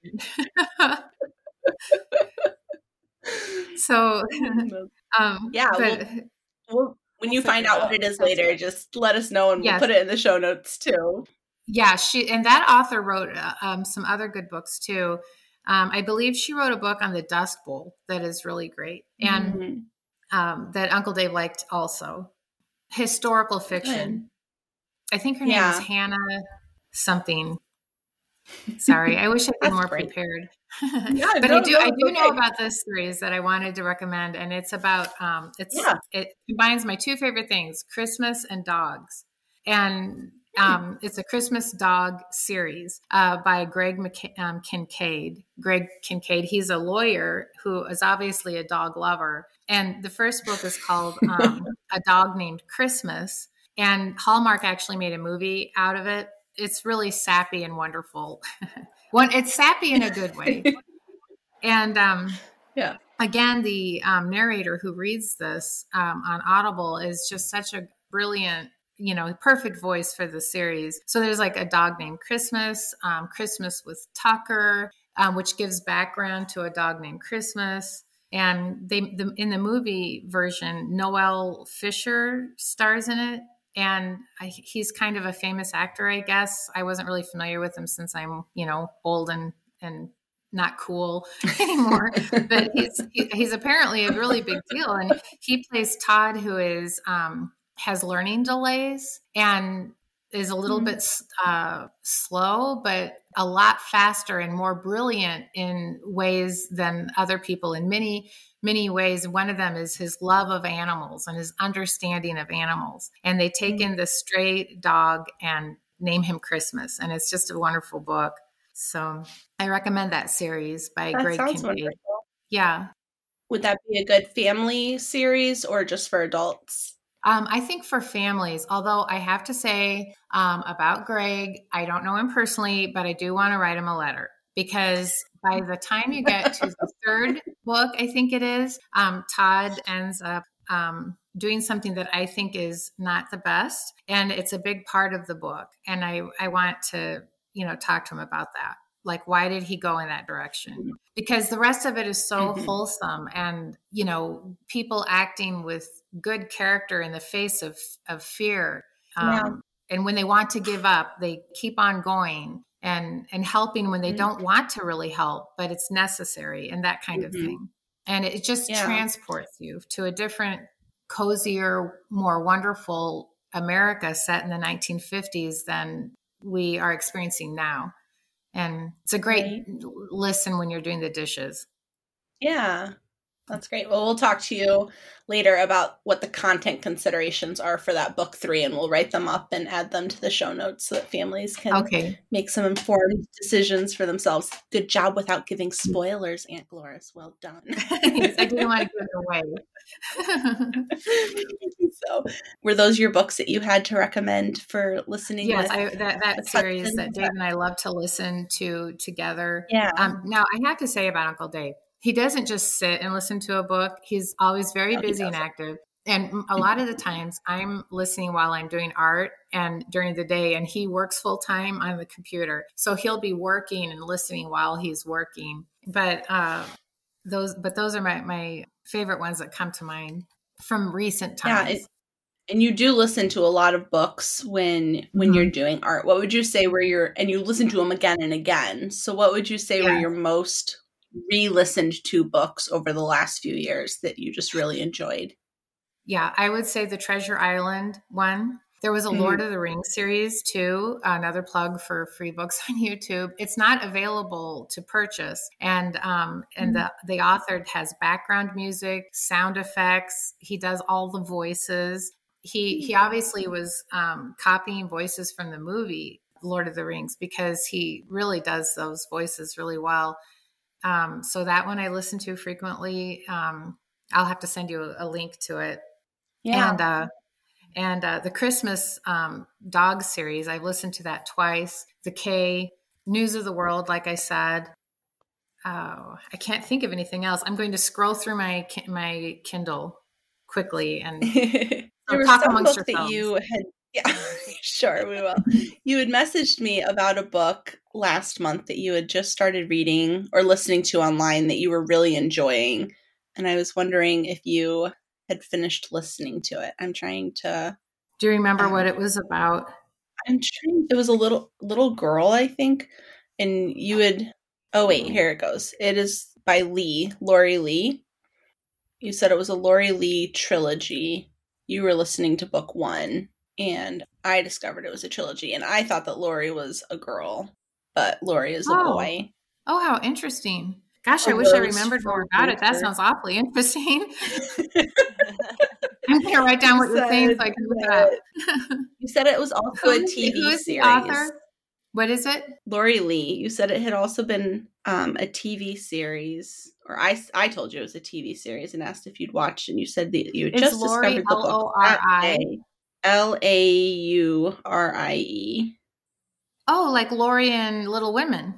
So, um, yeah, but, we'll, we'll, when you find out what it is later, just let us know and yes. we'll put it in the show notes too. Yeah, she and that author wrote uh, um, some other good books too. Um, I believe she wrote a book on the Dust Bowl that is really great, and mm-hmm. um, that Uncle Dave liked also. Historical fiction. Good. I think her name yeah. is Hannah something. Sorry, I wish I'd been more great. prepared. Yeah, but no, I do. No, I do okay. know about this series that I wanted to recommend, and it's about. Um, it's yeah. it combines my two favorite things: Christmas and dogs, and. Um, it's a Christmas dog series uh, by Greg McK- um, Kincaid. Greg Kincaid, he's a lawyer who is obviously a dog lover. And the first book is called um, A Dog Named Christmas. And Hallmark actually made a movie out of it. It's really sappy and wonderful. One, it's sappy in a good way. And um, yeah, again, the um, narrator who reads this um, on Audible is just such a brilliant you know, perfect voice for the series. So there's like A Dog Named Christmas, um, Christmas with Tucker, um, which gives background to A Dog Named Christmas. And they, the, in the movie version, Noel Fisher stars in it. And I, he's kind of a famous actor, I guess. I wasn't really familiar with him since I'm, you know, old and, and not cool anymore, but he's, he, he's apparently a really big deal. And he plays Todd, who is, um, has learning delays and is a little mm-hmm. bit uh, slow, but a lot faster and more brilliant in ways than other people in many, many ways. One of them is his love of animals and his understanding of animals. And they take mm-hmm. in this stray dog and name him Christmas. And it's just a wonderful book. So I recommend that series by that Greg sounds Kincaid. Wonderful. Yeah. Would that be a good family series or just for adults? Um, I think for families, although I have to say um, about Greg, I don't know him personally, but I do want to write him a letter because by the time you get to the third book, I think it is, um, Todd ends up um, doing something that I think is not the best. And it's a big part of the book. And I, I want to, you know, talk to him about that. Like, why did he go in that direction? Because the rest of it is so mm-hmm. wholesome and, you know, people acting with good character in the face of, of fear. Um, yeah. And when they want to give up, they keep on going and, and helping when they mm-hmm. don't want to really help, but it's necessary and that kind mm-hmm. of thing. And it just yeah. transports you to a different, cozier, more wonderful America set in the nineteen fifties than we are experiencing now. And it's a great right. listen when you're doing the dishes. Yeah. That's great. Well, we'll talk to you later about what the content considerations are for that book three, and we'll write them up and add them to the show notes so that families can okay. make some informed decisions for themselves. Good job without giving spoilers, Aunt Glorice. Well done. I didn't want to give it away. So, were those your books that you had to recommend for listening? Yes, with I, that, that series that Dave and I love to listen to together. Yeah. Um, now, I have to say about Uncle Dave, he doesn't just sit and listen to a book. He's always very No, busy and active. And a lot of the times I'm listening while I'm doing art and during the day, and he works full time on the computer. So he'll be working and listening while he's working. But uh, those, but those are my, my favorite ones that come to mind from recent times. Yeah, it, and you do listen to a lot of books when when mm-hmm. you're doing art. What would you say were your, and you listen to them again and again. So what would you say yeah. were your most re-listened to books over the last few years that you just really enjoyed? Yeah, I would say the Treasure Island one. There was a mm-hmm. Lord of the Rings series too, another plug for free books on YouTube. It's not available to purchase. And um, and mm-hmm. the, the author has background music, sound effects. He does all the voices. He, he obviously was um, copying voices from the movie Lord of the Rings because he really does those voices really well. Um, so that one I listen to frequently. Um, I'll have to send you a, a link to it. Yeah. And, uh, and, uh, the Christmas, um, dog series, I've listened to that twice. The K, News of the World, like I said. Oh, I can't think of anything else. I'm going to scroll through my, my Kindle quickly and there talk were some amongst books yourselves. That you had. Yeah, sure, we will. You had messaged me about a book last month that you had just started reading or listening to online that you were really enjoying. And I was wondering if you had finished listening to it. I'm trying to... Do you remember um, what it was about? I'm trying... It was a little little girl, I think. And you had... Oh, wait, here it goes. It is by Lee, Lori Lee. You said it was a Lori Lee trilogy. You were listening to book one. And I discovered it was a trilogy, and I thought that Lori was a girl, but Lori is a oh. boy. Oh, how interesting. Gosh, I wish I remembered more about it. That sounds awfully interesting. I'm going to write down what you're saying so I can look it up. You said it was also a T V Who's series. The author? What is it? Lori Lee. You said it had also been um, a T V series, or I, I told you it was a T V series and asked if you'd watched, and you said that you had is just Lori discovered the book. L O R I? L A U R I E. Oh, like Lori and Little Women.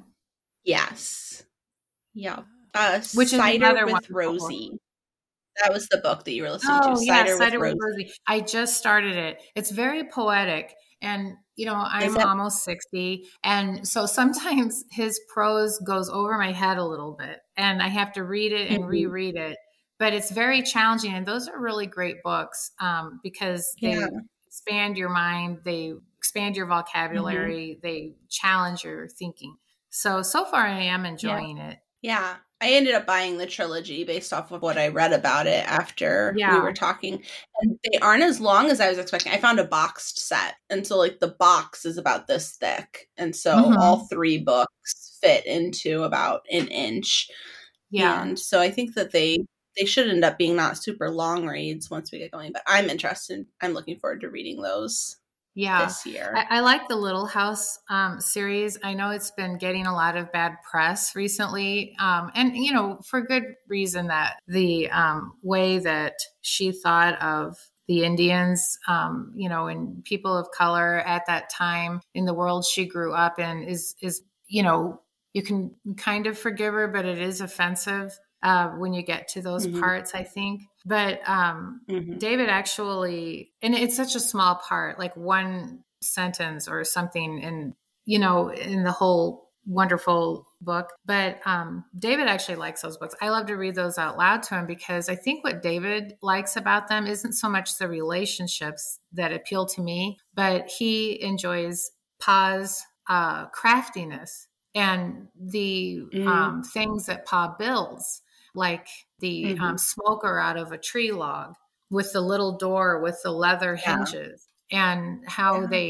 Yes. Yeah. Uh, Which Cider is with Rosie. That was the book that you were listening oh, to. Yeah, Cider, Cider with, with Rosie. Rosie. I just started it. It's very poetic. And, you know, I'm that- almost sixty. And so sometimes his prose goes over my head a little bit. And I have to read it and mm-hmm. reread it. But it's very challenging. And those are really great books um, because they yeah. expand your mind. They expand your vocabulary. Mm-hmm. They challenge your thinking. So, so far I am enjoying yeah. it. Yeah. I ended up buying the trilogy based off of what I read about it after yeah. we were talking. And they aren't as long as I was expecting. I found a boxed set. And so like the box is about this thick. And so mm-hmm. all three books fit into about an inch. Yeah. And so I think that they they should end up being not super long reads once we get going. But I'm interested. I'm looking forward to reading those. Yeah, this year. I, I like the Little House um, series. I know it's been getting a lot of bad press recently. Um, and, you know, for good reason that the um, way that she thought of the Indians, um, you know, and people of color at that time in the world she grew up in is, is, you know, you can kind of forgive her, but it is offensive uh, when you get to those mm-hmm. parts, I think. But um, mm-hmm. David actually, and it's such a small part, like one sentence or something in, you know, in the whole wonderful book. But um, David actually likes those books. I love to read those out loud to him because I think what David likes about them isn't so much the relationships that appeal to me, but he enjoys Pa's uh, craftiness and the mm. um, things that Pa builds. Like the mm-hmm. um, smoker out of a tree log with the little door with the leather hinges yeah. and how yeah. they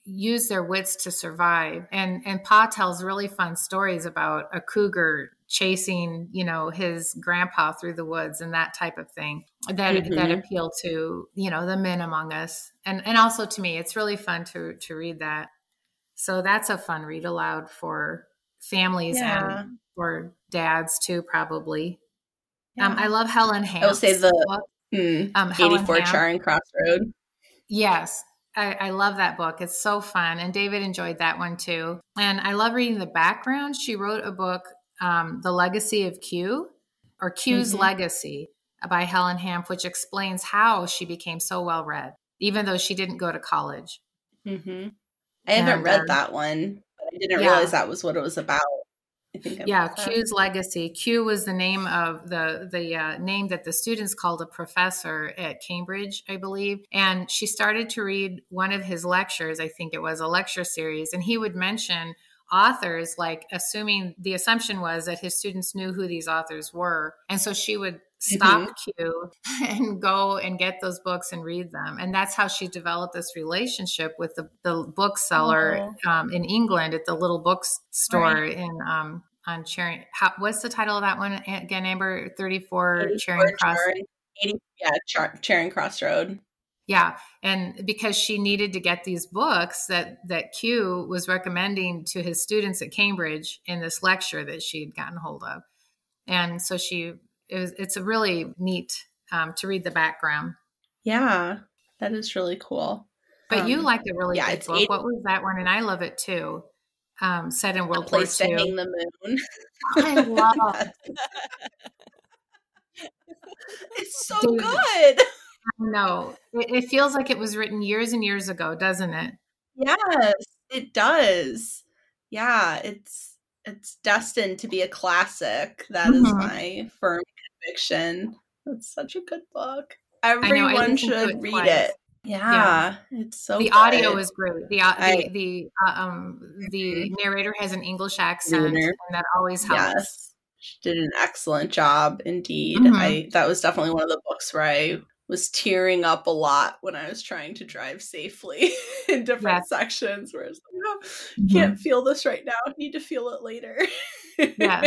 use their wits to survive. And and Pa tells really fun stories about a cougar chasing, you know, his grandpa through the woods and that type of thing that Mm-hmm. that appeal to, you know, the men among us. And and also to me, it's really fun to to read that. So that's a fun read aloud for families Yeah. and for dads too, probably. Yeah. Um, I love Helen Hamp's I will say the book. mm, Um, Helen eighty-four Hamp. Charing Cross Road. Yes, I, I love that book. It's so fun. And David enjoyed that one too. And I love reading the background. She wrote a book, um, The Legacy of Q, or Q's Mhm. Legacy by Helen Hamp, which explains how she became so well read, even though she didn't go to college. Mm-hmm. I haven't And, read uh, that one, but I didn't yeah. realize that was what it was about. I think I Yeah, missed that. Q's Legacy. Q was the name of the the uh, name that the students called a professor at Cambridge, I believe. And she started to read one of his lectures. I think it was a lecture series, and he would mention authors, like assuming the assumption was that his students knew who these authors were, and so she would stop Mhm. Q and go and get those books and read them. And that's how she developed this relationship with the, the bookseller Oh. um, in England at the little bookstore Right. in um, on Charing. How, what's the title of that one again, Amber? thirty-four eighty-four Charing Cross. Charing, eighty, yeah, Char- Charing Cross Road. Yeah, and because she needed to get these books that that Q was recommending to his students at Cambridge in this lecture that she had gotten hold of, and so she it was, it's a really neat um, to read the background. Yeah, that is really cool. But Um, you like a really yeah, good it's book. eighty, What was that one? And I love it too. Um, set in A World War Place to Two. Hang the Moon. I love It's so Dude. good. No, it, it feels like it was written years and years ago, doesn't it? Yes, it does. Yeah, it's it's destined to be a classic. That is Mhm. my firm conviction. That's such a good book. know, I Everyone listened to should it read twice. it. Yeah, it's so The good. audio is great. The uh, I- the the uh, um the narrator has an English accent, Reader. and that always helps. Yes, she did an excellent job indeed. Mhm. I that was definitely one of the books where I was tearing up a lot when I was trying to drive safely in different Yes. sections. Where it's like, oh, Mhm. can't feel this right now. Need to feel it later. Yeah.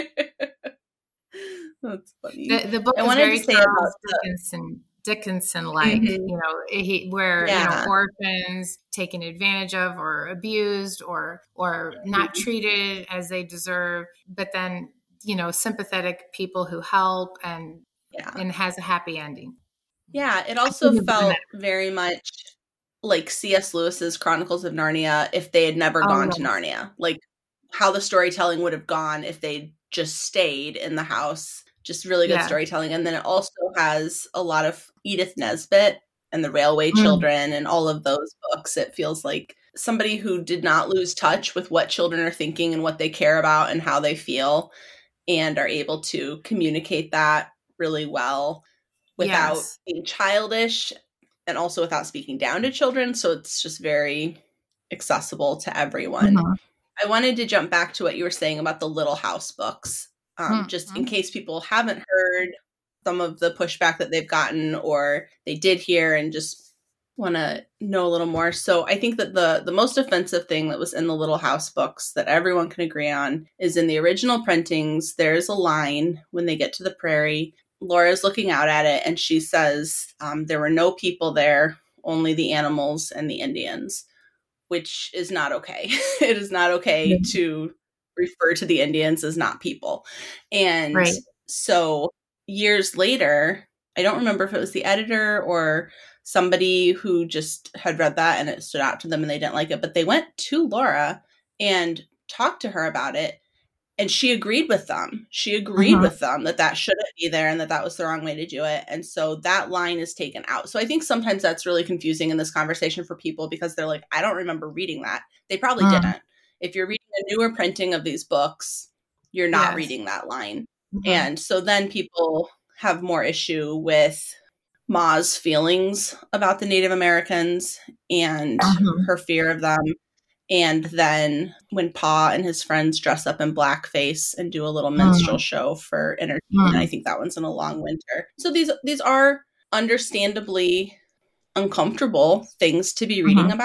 That's funny. The the book I is wanted very to say Charles about the- Dickinson Dickinson like, Mhm. you know, he where you Yeah. know orphans taken advantage of or abused or or not Mhm. treated as they deserve, but then you know sympathetic people who help and Yeah. and has a happy ending. Yeah, it also couldn't have done felt very much like C S Lewis's Chronicles of Narnia if they had never Oh, gone to yes. Narnia. Like how the storytelling would have gone if they'd just stayed in the house. Just really good Yeah. storytelling. And then it also has a lot of Edith Nesbit and the Railway Mm. Children and all of those books. It feels like somebody who did not lose touch with what children are thinking and what they care about and how they feel, and are able to communicate that really well without Yes. being childish and also without speaking down to children. So it's just very accessible to everyone. Mhm. I wanted to jump back to what you were saying about the Little House books, um, Mhm. just in case people haven't heard some of the pushback that they've gotten, or they did hear and just want to know a little more. So I think that the the most offensive thing that was in the Little House books that everyone can agree on is in the original printings, there's a line when they get to the prairie. Laura's looking out at it and she says, um, there were no people there, only the animals and the Indians, which is not okay. It is not okay Mhm. to refer to the Indians as not people. And Right. so years later, I don't remember if it was the editor or somebody who just had read that and it stood out to them and they didn't like it, but they went to Laura and talked to her about it. And she agreed with them. She agreed Mhm. with them that that shouldn't be there and that that was the wrong way to do it. And so that line is taken out. So I think sometimes that's really confusing in this conversation for people because they're like, I don't remember reading that. They probably Mm. didn't. If you're reading a newer printing of these books, you're not Yes. reading that line. Mhm. And so then people have more issue with Ma's feelings about the Native Americans and Mhm. her fear of them. And then when Pa and his friends dress up in blackface and do a little minstrel show for entertainment, Mm. I think that one's in A Long Winter. So these these are understandably uncomfortable things to be reading Mhm. about,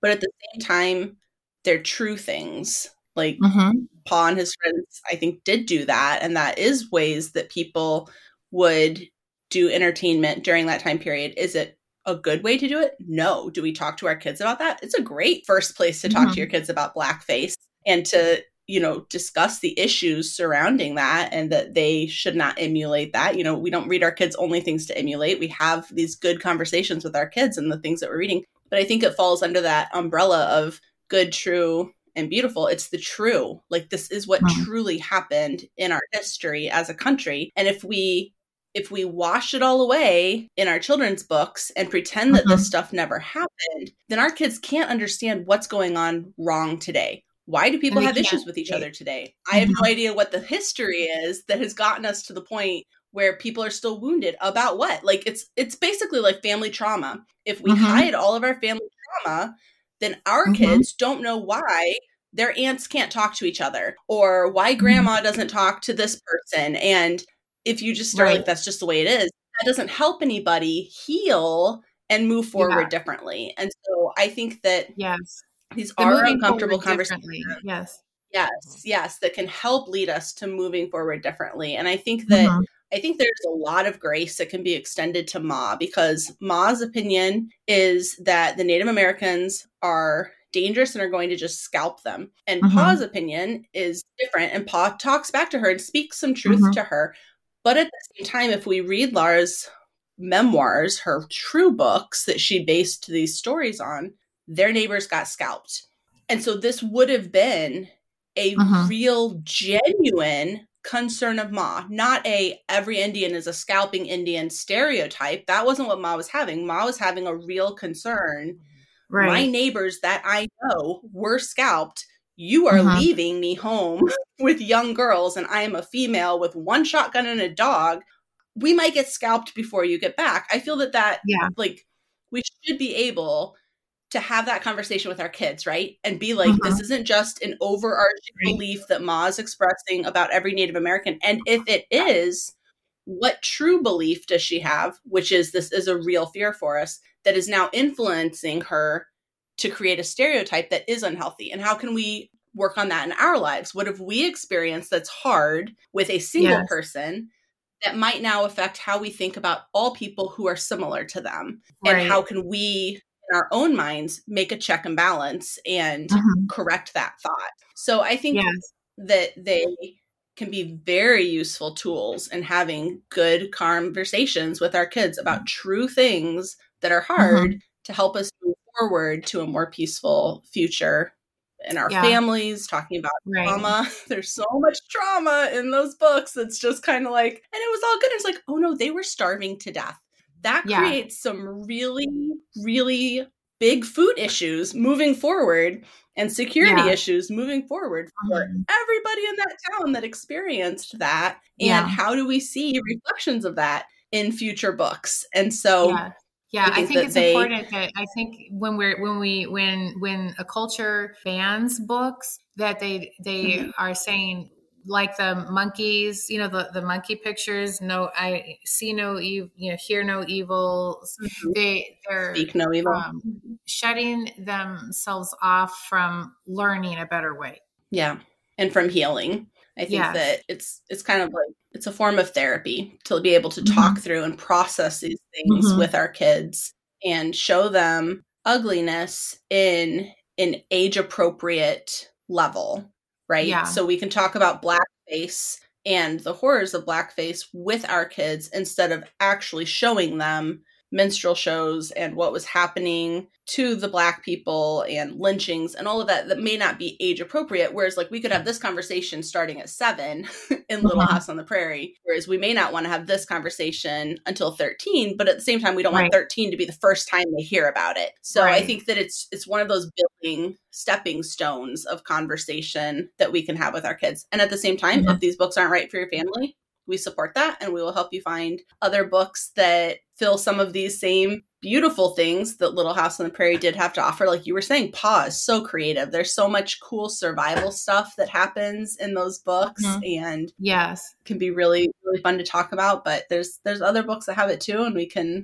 but at the same time, they're true things. Like Mm-hmm. Pa and his friends, I think, did do that. And that is ways that people would do entertainment during that time period. Is it a good way to do it? No. Do we talk to our kids about that? It's a great first place to talk Mm-hmm. to your kids about blackface and to, you know, discuss the issues surrounding that and that they should not emulate that. You know, we don't read our kids only things to emulate. We have these good conversations with our kids and the things that we're reading. But I think it falls under that umbrella of good, true, and beautiful. It's the true. Like, this is what Mm-hmm. truly happened in our history as a country. And if we if we wash it all away in our children's books and pretend that Mm-hmm. this stuff never happened, then our kids can't understand what's going on wrong today. Why do people And they have can't- issues with each they- other today? I have no Mhm. idea what the history is that has gotten us to the point where people are still wounded about what? Like, it's it's basically like family trauma. If we Mhm. hide all of our family trauma, then our Mhm. kids don't know why their aunts can't talk to each other or why Mhm. grandma doesn't talk to this person. And if you just start Right. like, that's just the way it is, that doesn't help anybody heal and move forward Yeah. differently. And so I think that Yes. these The are moving uncomfortable forward conversations. differently. Yes. Yes, yes, that can help lead us to moving forward differently. And I think that Mhm. I think there's a lot of grace that can be extended to Ma, because Ma's opinion is that the Native Americans are dangerous and are going to just scalp them. And Mhm. Pa's opinion is different, and Pa talks back to her and speaks some truth Mhm. to her. But at the same time, if we read Laura's memoirs, her true books that she based these stories on, their neighbors got scalped. And so this would have been a Mhm. real, genuine concern of Ma, not a every Indian is a scalping Indian stereotype. That wasn't what Ma was having. Ma was having a real concern. My Right. neighbors that I know were scalped. You are Mhm. leaving me home with young girls, and I am a female with one shotgun and a dog. We might get scalped before you get back. I feel that that, Yeah. like, we should be able to have that conversation with our kids, right? And be like, Mhm. this isn't just an overarching Right. belief that Ma is expressing about every Native American. And if it is, what true belief does she have? Which is, this is a real fear for us that is now influencing her to create a stereotype that is unhealthy. And how can we work on that in our lives? What have we experienced that's hard with a single Yes. person that might now affect how we think about all people who are similar to them? Right. And how can we, in our own minds, make a check and balance and Mhm. correct that thought? So I think Yes. that they can be very useful tools in having good conversations with our kids about true things that are hard Mhm. to help us move forward to a more peaceful future in our Yeah. families, talking about Right. trauma. There's so much trauma in those books. It's just kind of like, and it was all good. It's like, oh no, they were starving to death. That Yeah. creates some really, really big food issues moving forward and security Yeah. issues moving forward for Mhm. everybody in that town that experienced that. And Yeah. how do we see reflections of that in future books? And so Yeah. Yeah, I I think think that it's they- important that I think when we're when we when when a culture bans books, that they they Mhm. are saying, like the monkeys, you know, the, the monkey pictures, no, I see no evil, you know, hear no evil. Mhm. They they're Speak no evil. um, shutting themselves off from learning a better way. Yeah. And from healing. I think Yes. that it's it's kind of like it's a form of therapy to be able to Mhm. talk through and process these things Mhm. with our kids and show them ugliness in an age appropriate level, right? Yeah. So we can talk about blackface and the horrors of blackface with our kids instead of actually showing them minstrel shows and what was happening to the Black people and lynchings and all of that that may not be age appropriate. Whereas, like, we could have this conversation starting at seven in Little Mhm. House on the Prairie, whereas we may not want to have this conversation until thirteen, but at the same time, we don't Right. want thirteen to be the first time they hear about it. So I Right. think that it's it's one of those building stepping stones of conversation that we can have with our kids. And at the same time, Mhm. if these books aren't right for your family, we support that, and we will help you find other books that fill some of these same beautiful things that Little House on the Prairie did have to offer. Like you were saying, Pa is so creative. There's so much cool survival stuff that happens in those books, Mhm. and Yes. can be really, really fun to talk about. But there's there's other books that have it too, and we can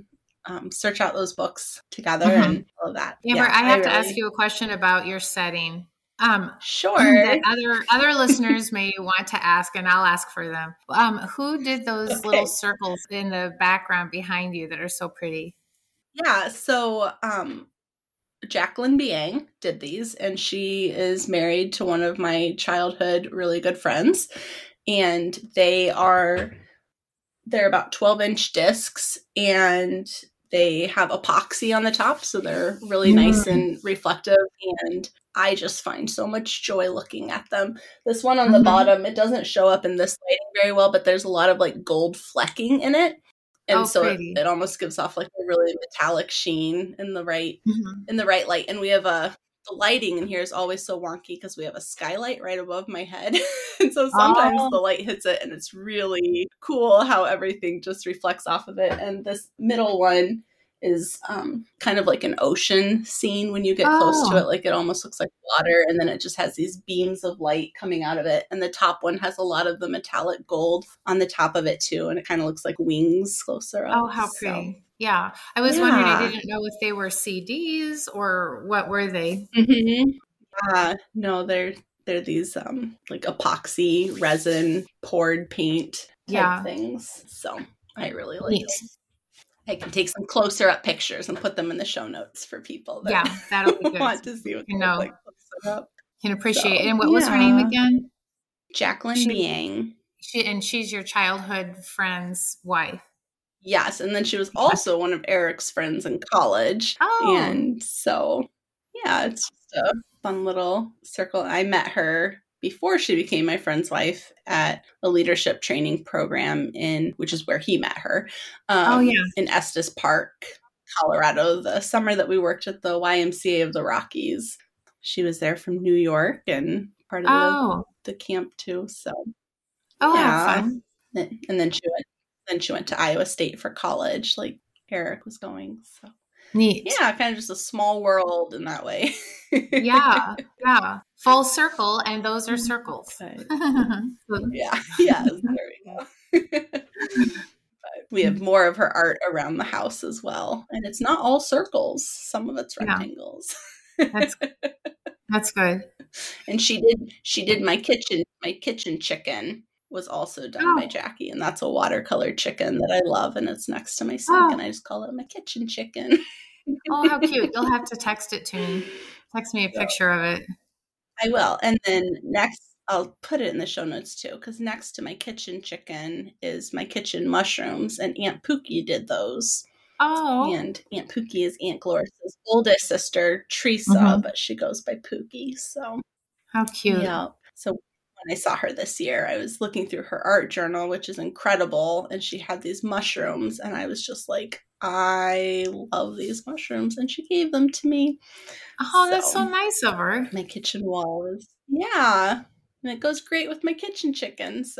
um, search out those books together Mhm. and all of that. Amber, Yeah, I have to really- ask you a question about your setting. Um, Sure. that other other listeners may want to ask, and I'll ask for them. Um, who did those Okay. little circles in the background behind you that are so pretty? Yeah, so um, Jacqueline Biang did these, and she is married to one of my childhood really good friends, and they are they're about twelve inch discs, and they have epoxy on the top, so they're really nice Mm. and reflective, and I just find so much joy looking at them. This one on the Mhm. bottom, it doesn't show up in this lighting very well, but there's a lot of like gold flecking in it. And Oh, so it, pretty. it almost gives off like a really metallic sheen in the right Mhm. in the right light. And we have a the lighting in here is always so wonky because we have a skylight right above my head. And so sometimes Oh. the light hits it and it's really cool how everything just reflects off of it. And this middle one is um, kind of like an ocean scene when you get close to Oh. it. Like it almost looks like water, and then it just has these beams of light coming out of it. And the top one has a lot of the metallic gold on the top of it too, and it kind of looks like wings closer up. Oh, how So, pretty. Yeah. I was wondering, I yeah. didn't know if they were C Ds or what were they? Mhm. Yeah, no, they're they're these um like epoxy resin poured paint type Yeah. things. So I really like Neat. it. I can take some closer up pictures and put them in the show notes for people that Yeah, that'll be good. want to see what You they know. look like closer up. Can appreciate So, it. And what was her name yeah. again? Jacqueline She- Biang. She and she's your childhood friend's wife. Yes, and then she was also one of Eric's friends in college. Oh. And so, yeah, it's just a fun little circle. I met her before she became my friend's wife at a leadership training program in, which is where he met her, um, Oh, yeah. in Estes Park, Colorado, the summer that we worked at the Y M C A of the Rockies. She was there from New York and part of Oh. the, the camp too. So, Oh, how yeah. fun. And then she went then she went to Iowa State for college, like Eric was going. So Neat. yeah, kind of just a small world in that way. Yeah. Yeah. Full circle, and those are circles. But, So- yeah, yes, there we go. But we have more of her art around the house as well, and it's not all circles. Some of it's Yeah. rectangles. That's that's good. And she did she did my kitchen my kitchen chicken was also done Oh. by Jackie, and that's a watercolor chicken that I love, and it's next to my sink, Oh. and I just call it my kitchen chicken. Oh, how cute. You'll have to text it to me. Text me a Yeah. picture of it. I will. And then next, I'll put it in the show notes too, because next to my kitchen chicken is my kitchen mushrooms, and Aunt Pookie did those. Oh. And Aunt Pookie is Aunt Gloris's oldest sister, Teresa, Mhm. but she goes by Pookie. So, How cute. yeah. So when I saw her this year, I was looking through her art journal, which is incredible, and she had these mushrooms, and I was just like, I love these mushrooms, and she gave them to me. Oh, that's so So- nice of her. My kitchen wall is, yeah, and it goes great with my kitchen chicken. So,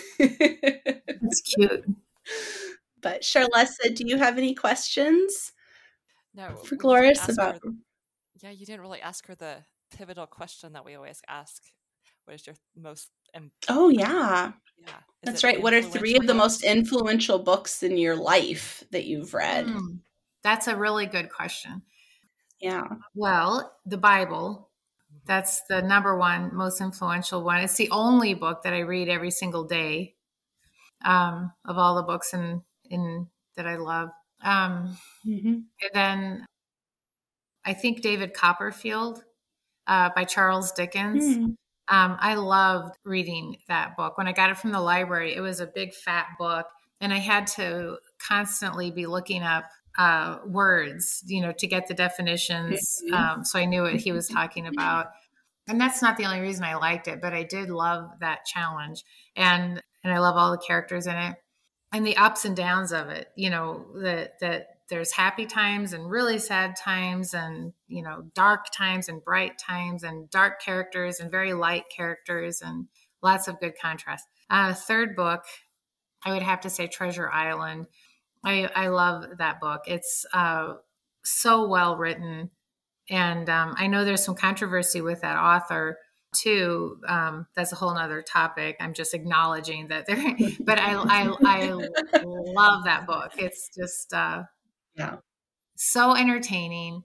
That's cute. but Charlessa, do you have any questions No, for we didn't Gloris ask about? her- yeah, you didn't really ask her the pivotal question that we always ask. What is your most? Um, Oh, yeah, yeah, is that's it right. What are three of the influential most books? influential books in your life that you've read? Hmm. That's a really good question. Yeah. Well, the Bible, that's the number one most influential one. It's the only book that I read every single day, um, of all the books in, in that I love. Um, Mhm. and then I think David Copperfield, uh, by Charles Dickens. Mm. Um, I loved reading that book. When I got it from the library, it was a big fat book, and I had to constantly be looking up uh, words, you know, to get the definitions. Mhm. Um, so I knew what he was talking about. And that's not the only reason I liked it, but I did love that challenge. And and I love all the characters in it and the ups and downs of it, you know, that that there's happy times and really sad times and, you know, dark times and bright times and dark characters and very light characters and lots of good contrast. Uh, third book, I would have to say Treasure Island. I, I love that book. It's uh, so well written. And um, I know there's some controversy with that author too. Um, that's a whole nother topic. I'm just acknowledging that there, but I, I, I love that book. It's just, uh, Yeah. So entertaining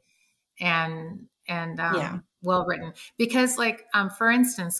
and and um, Yeah. well written. Because, like, um, for instance,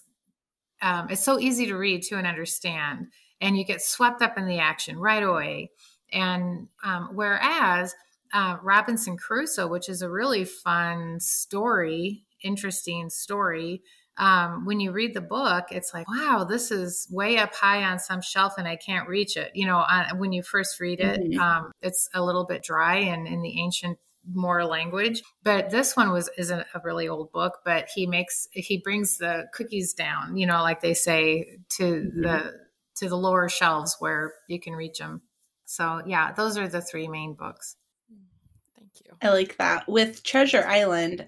um, it's so easy to read to and understand, and you get swept up in the action right away. And um, whereas uh, Robinson Crusoe, which is a really fun story, interesting story, um, when you read the book, it's like, wow, this is way up high on some shelf and I can't reach it. You know, uh, when you first read it, Mhm. um, it's a little bit dry and in the ancient more language, but this one was isn't a really old book, but he makes he brings the cookies down, you know, like they say, to Mhm. the to the lower shelves where you can reach them. So yeah, those are the three main books. Thank you. I like that. With Treasure Island,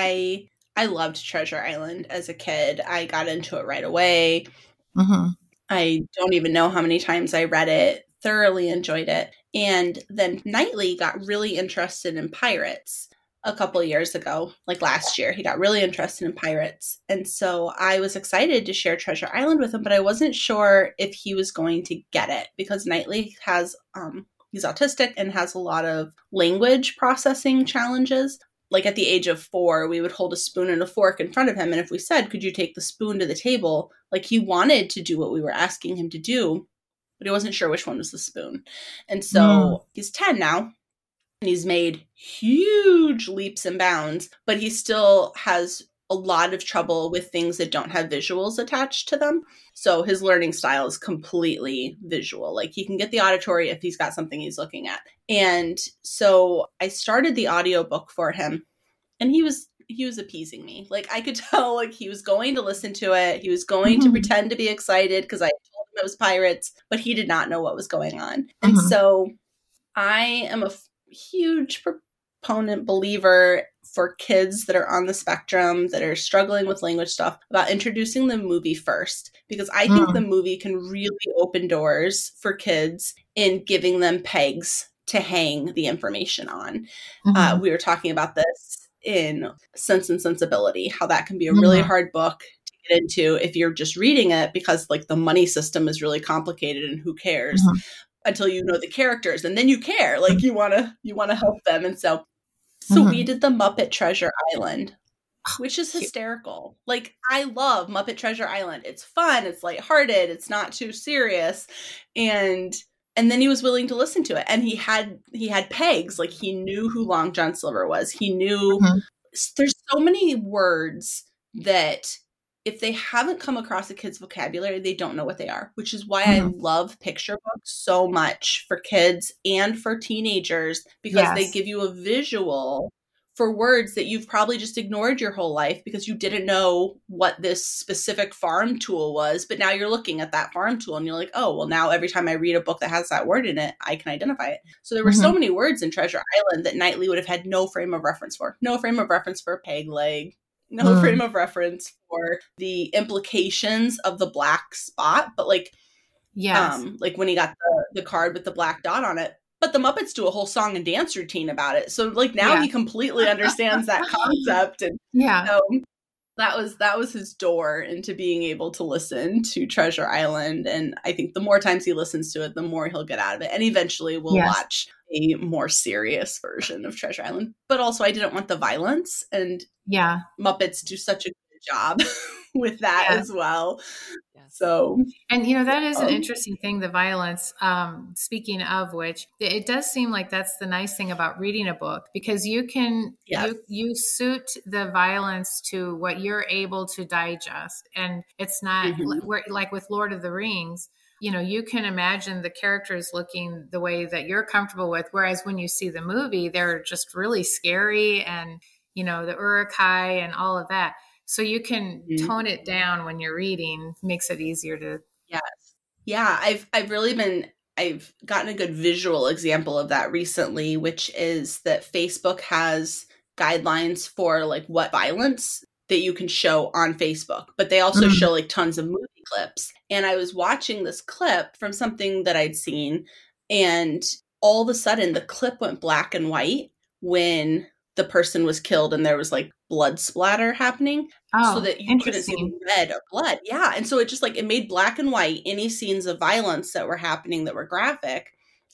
I I loved Treasure Island as a kid. I got into it right away. Mm-hmm. I don't even know how many times I read it, thoroughly enjoyed it. And then Knightley got really interested in pirates a couple of years ago, like last year. He got really interested in pirates. And so I was excited to share Treasure Island with him, but I wasn't sure if he was going to get it because Knightley has, um, he's autistic and has a lot of language processing challenges. Like at the age of four, we would hold a spoon and a fork in front of him. And if we said, could you take the spoon to the table? Like he wanted to do what we were asking him to do, but he wasn't sure which one was the spoon. And so mm. he's ten now and he's made huge leaps and bounds, but he still has a lot of trouble with things that don't have visuals attached to them. So his learning style is completely visual. Like he can get the auditory if he's got something he's looking at. And so I started the audiobook for him and he was he was appeasing me. Like I could tell like he was going to listen to it. He was going mm-hmm. to pretend to be excited because I told him it was pirates, but he did not know what was going on. Mm-hmm. And so I am a f- huge proponent believer for kids that are on the spectrum, that are struggling with language stuff, about introducing the movie first, because I think mm. the movie can really open doors for kids in giving them pegs to hang the information on. Mm-hmm. Uh, we were talking about this in Sense and Sensibility, how that can be a mm-hmm. really hard book to get into if you're just reading it because like the money system is really complicated and who cares mm-hmm. until you know the characters and then you care, like you want to you want to help them. And so So mm-hmm. we did the Muppet Treasure Island, which is hysterical. Like, I love Muppet Treasure Island. It's fun. It's lighthearted. It's not too serious. And and then he was willing to listen to it. And he had he had pegs. Like, he knew who Long John Silver was. He knew mm-hmm. there's so many words that if they haven't come across a kid's vocabulary, they don't know what they are, which is why mm-hmm. I love picture books so much for kids and for teenagers, because yes. they give you a visual for words that you've probably just ignored your whole life because you didn't know what this specific farm tool was. But now you're looking at that farm tool and you're like, oh, well, now every time I read a book that has that word in it, I can identify it. So there were mm-hmm. so many words in Treasure Island that Knightley would have had no frame of reference for. No frame of reference for a peg leg. No mm. frame of reference for the implications of the black spot, but like, yes. um, like when he got the, the card with the black dot on it, but the Muppets do a whole song and dance routine about it. So like now yeah. he completely understands that concept. And yeah, so that was, that was his door into being able to listen to Treasure Island. And I think the more times he listens to it, the more he'll get out of it. And eventually we'll yes. watch a more serious version of Treasure Island. But also I didn't want the violence, and yeah, Muppets do such a good job with that yeah. as well. Yes. So, and you know, that is um, an interesting thing, the violence. Um, speaking of which, it does seem like that's the nice thing about reading a book, because you can, yes. you, you suit the violence to what you're able to digest. And it's not mm-hmm. like, like with Lord of the Rings, you know, you can imagine the characters looking the way that you're comfortable with. Whereas when you see the movie, they're just really scary, and, you know, the Uruk-hai and all of that. So you can mm-hmm. tone it down when you're reading, makes it easier to. Yes. Yeah. I've, I've really been, I've gotten a good visual example of that recently, which is that Facebook has guidelines for like what violence that you can show on Facebook, but they also mm-hmm. show like tons of movie clips. And I was watching this clip from something that I'd seen, and all of a sudden the clip went black and white when the person was killed and there was like blood splatter happening, oh, so that you couldn't see red or blood. Yeah. And so it just like, it made black and white any scenes of violence that were happening that were graphic.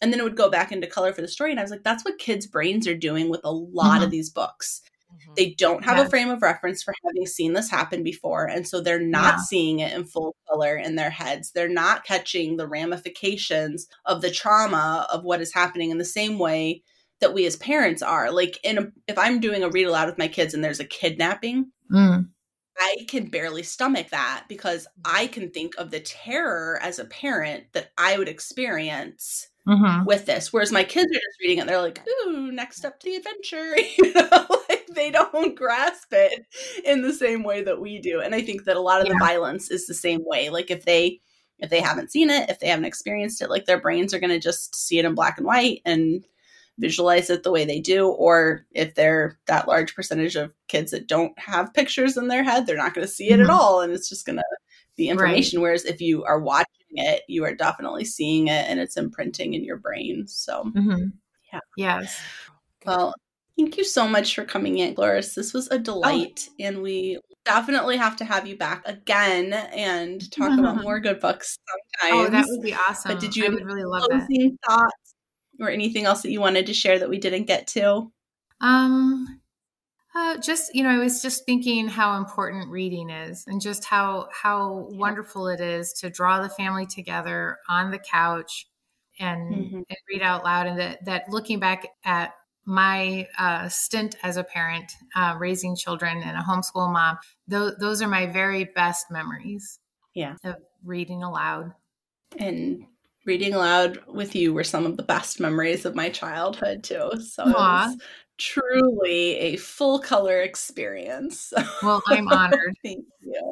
And then it would go back into color for the story. And I was like, that's what kids' brains are doing with a lot Mhm. of these books. They don't have Yeah. a frame of reference for having seen this happen before. And so they're not Yeah. seeing it in full color in their heads. They're not catching the ramifications of the trauma of what is happening in the same way that we as parents are. Like in a, if I'm doing a read aloud with my kids and there's a kidnapping, Mm. I can barely stomach that because I can think of the terror as a parent that I would experience Mhm. with this. Whereas my kids are just reading it and they're like, ooh, next up to the adventure. You know, like they don't grasp it in the same way that we do. And I think that a lot of Yeah. the violence is the same way. Like if they if they haven't seen it, if they haven't experienced it, like their brains are going to just see it in black and white and visualize it the way they do. Or if they're that large percentage of kids that don't have pictures in their head, they're not going to see it Mhm. at all. And it's just going to be Right. information. Whereas if you are watching it, you are definitely seeing it and it's imprinting in your brain. So, Mhm. yeah. Yes. Well, thank you so much for coming in, Gloris. This was a Oh. delight. And we definitely have to have you back again and talk about more good books Oh, that sometimes. would be But awesome. did you I have would any really love that. closing thoughts or anything else that you wanted to share that we didn't get to? Um, uh, just, you know, I was just thinking how important reading is and just how, how Yeah. wonderful it is to draw the family together on the couch and, Mhm. and read out loud. And that, that looking back at my uh, stint as a parent, uh, raising children and a homeschool mom, th- those are my very best memories Yeah. of reading aloud. And reading aloud with you were some of the best memories of my childhood too. So it Aw. was truly a full color experience. Well, I'm honored. Thank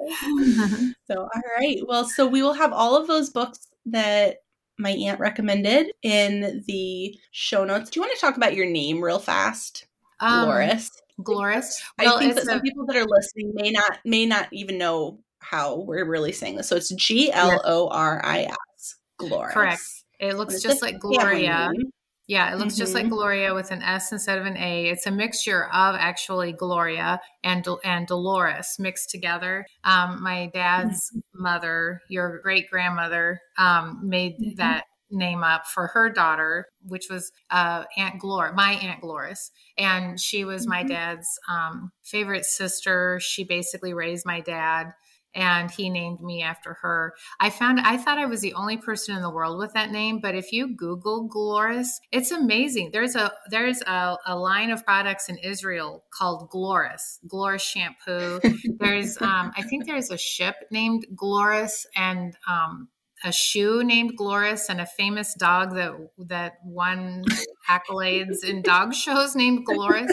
you. So, all right. Well, so we will have all of those books that my aunt recommended in the show notes. Do you want to talk about your name real fast? Um, Gloris. Gloris. I Well, think it's that some a, people that are listening may not may not even know how we're really saying this. So it's G L O R I S. Gloris. correct. It And looks it's just a like family Gloria. name. Yeah, it looks just like Mhm. Gloria with an S instead of an A. It's a mixture of actually Gloria and and Dolores mixed together. Um, my dad's mother, your great grandmother, um, made Mhm. that name up for her daughter, which was uh, Aunt Glor, my Aunt Gloris, and she was my Mhm. dad's um, favorite sister. She basically raised my dad. And he named me after her. I found, I thought I was the only person in the world with that name, but if you Google Gloris, it's amazing. There's a, there's a, a line of products in Israel called Gloris, Gloris shampoo. There's, um, I think there's a ship named Gloris and, um, a shoe named Gloris and a famous dog that, that won accolades in dog shows named Gloris.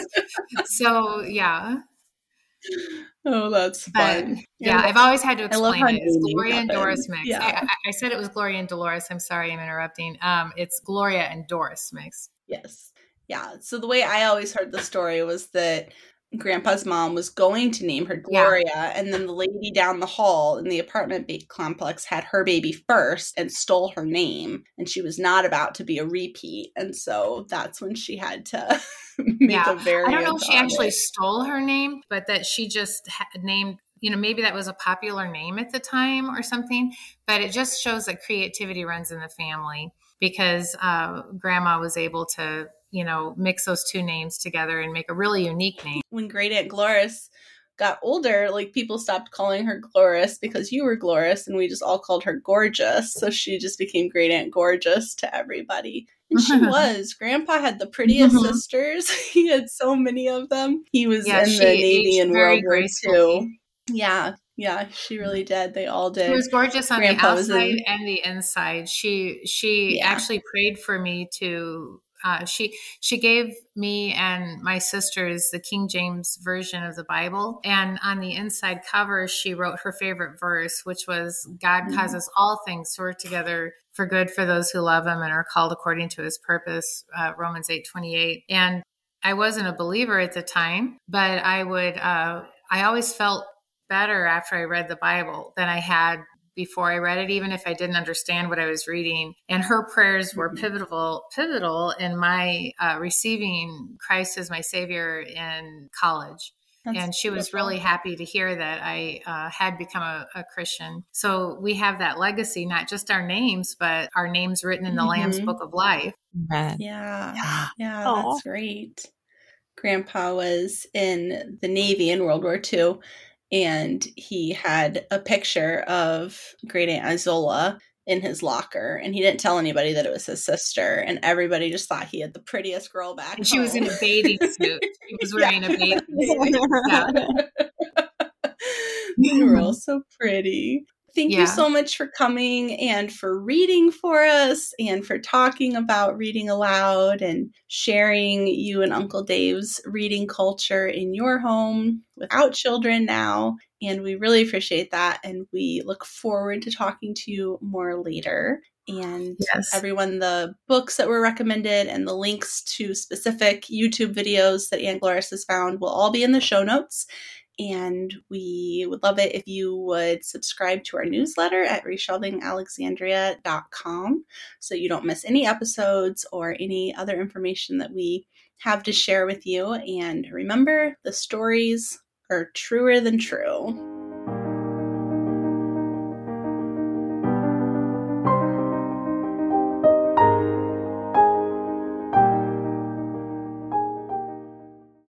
So yeah. Oh, that's But fun. yeah, I I've always had to I love explain how it. It's naming Gloria and Doris happens. mix. Yeah. I, I, I said it was Gloria and Dolores. I'm sorry, I'm interrupting. Um, it's Gloria and Doris mix. Yes. Yeah. So the way I always heard the story was that Grandpa's mom was going to name her Gloria, yeah. and then the lady down the hall in the apartment complex had her baby first and stole her name, and she was not about to be a repeat, and so that's when she had to make yeah. a variant. I don't know if she actually it. stole her name, but that she just ha- named, you know, maybe that was a popular name at the time or something, but it just shows that creativity runs in the family because uh, Grandma was able to, you know, mix those two names together and make a really unique name. When Great Aunt Gloris got older, like people stopped calling her Gloris because you were Gloris, and we just all called her Gorgeous. So she just became Great Aunt Gorgeous to everybody. And she was. Grandpa had the prettiest mm-hmm. sisters. He had so many of them. He was yeah, in the Navy in World War Two. Yeah. Yeah, she really did. They all did. She was gorgeous on Grandpa the outside in- and the inside. She she yeah. actually prayed for me to uh, she she gave me and my sisters the King James version of the Bible, and on the inside cover she wrote her favorite verse, which was God mm-hmm. causes all things to work together for good for those who love him and are called according to his purpose, uh, Romans eight twenty-eight. And I wasn't a believer at the time, but I would uh, I always felt better after I read the Bible than I had before I read it, even if I didn't understand what I was reading. And her prayers were mm-hmm. pivotal, pivotal in my uh, receiving Christ as my Savior in college. That's and she was really happy to hear that I uh, had become a, a Christian. So we have that legacy, not just our names, but our names written in the mm-hmm. Lamb's Book of Life. Yeah. Yeah. Yeah, that's great. Grandpa was in the Navy in World War Two, and he had a picture of Great Aunt Isola in his locker, and he didn't tell anybody that it was his sister, and everybody just thought he had the prettiest girl back And home. she was in a bathing suit. She was wearing Yeah. a bathing suit. Yeah. They were all so pretty. Thank Yeah. you so much for coming and for reading for us and for talking about reading aloud and sharing you and Uncle Dave's reading culture in your home without children now. And we really appreciate that. And we look forward to talking to you more later. And Yes. everyone, the books that were recommended and the links to specific YouTube videos that Aunt Glorice has found will all be in the show notes. And we would love it if you would subscribe to our newsletter at reshelving alexandria dot com so you don't miss any episodes or any other information that we have to share with you. And remember, the stories are truer than true.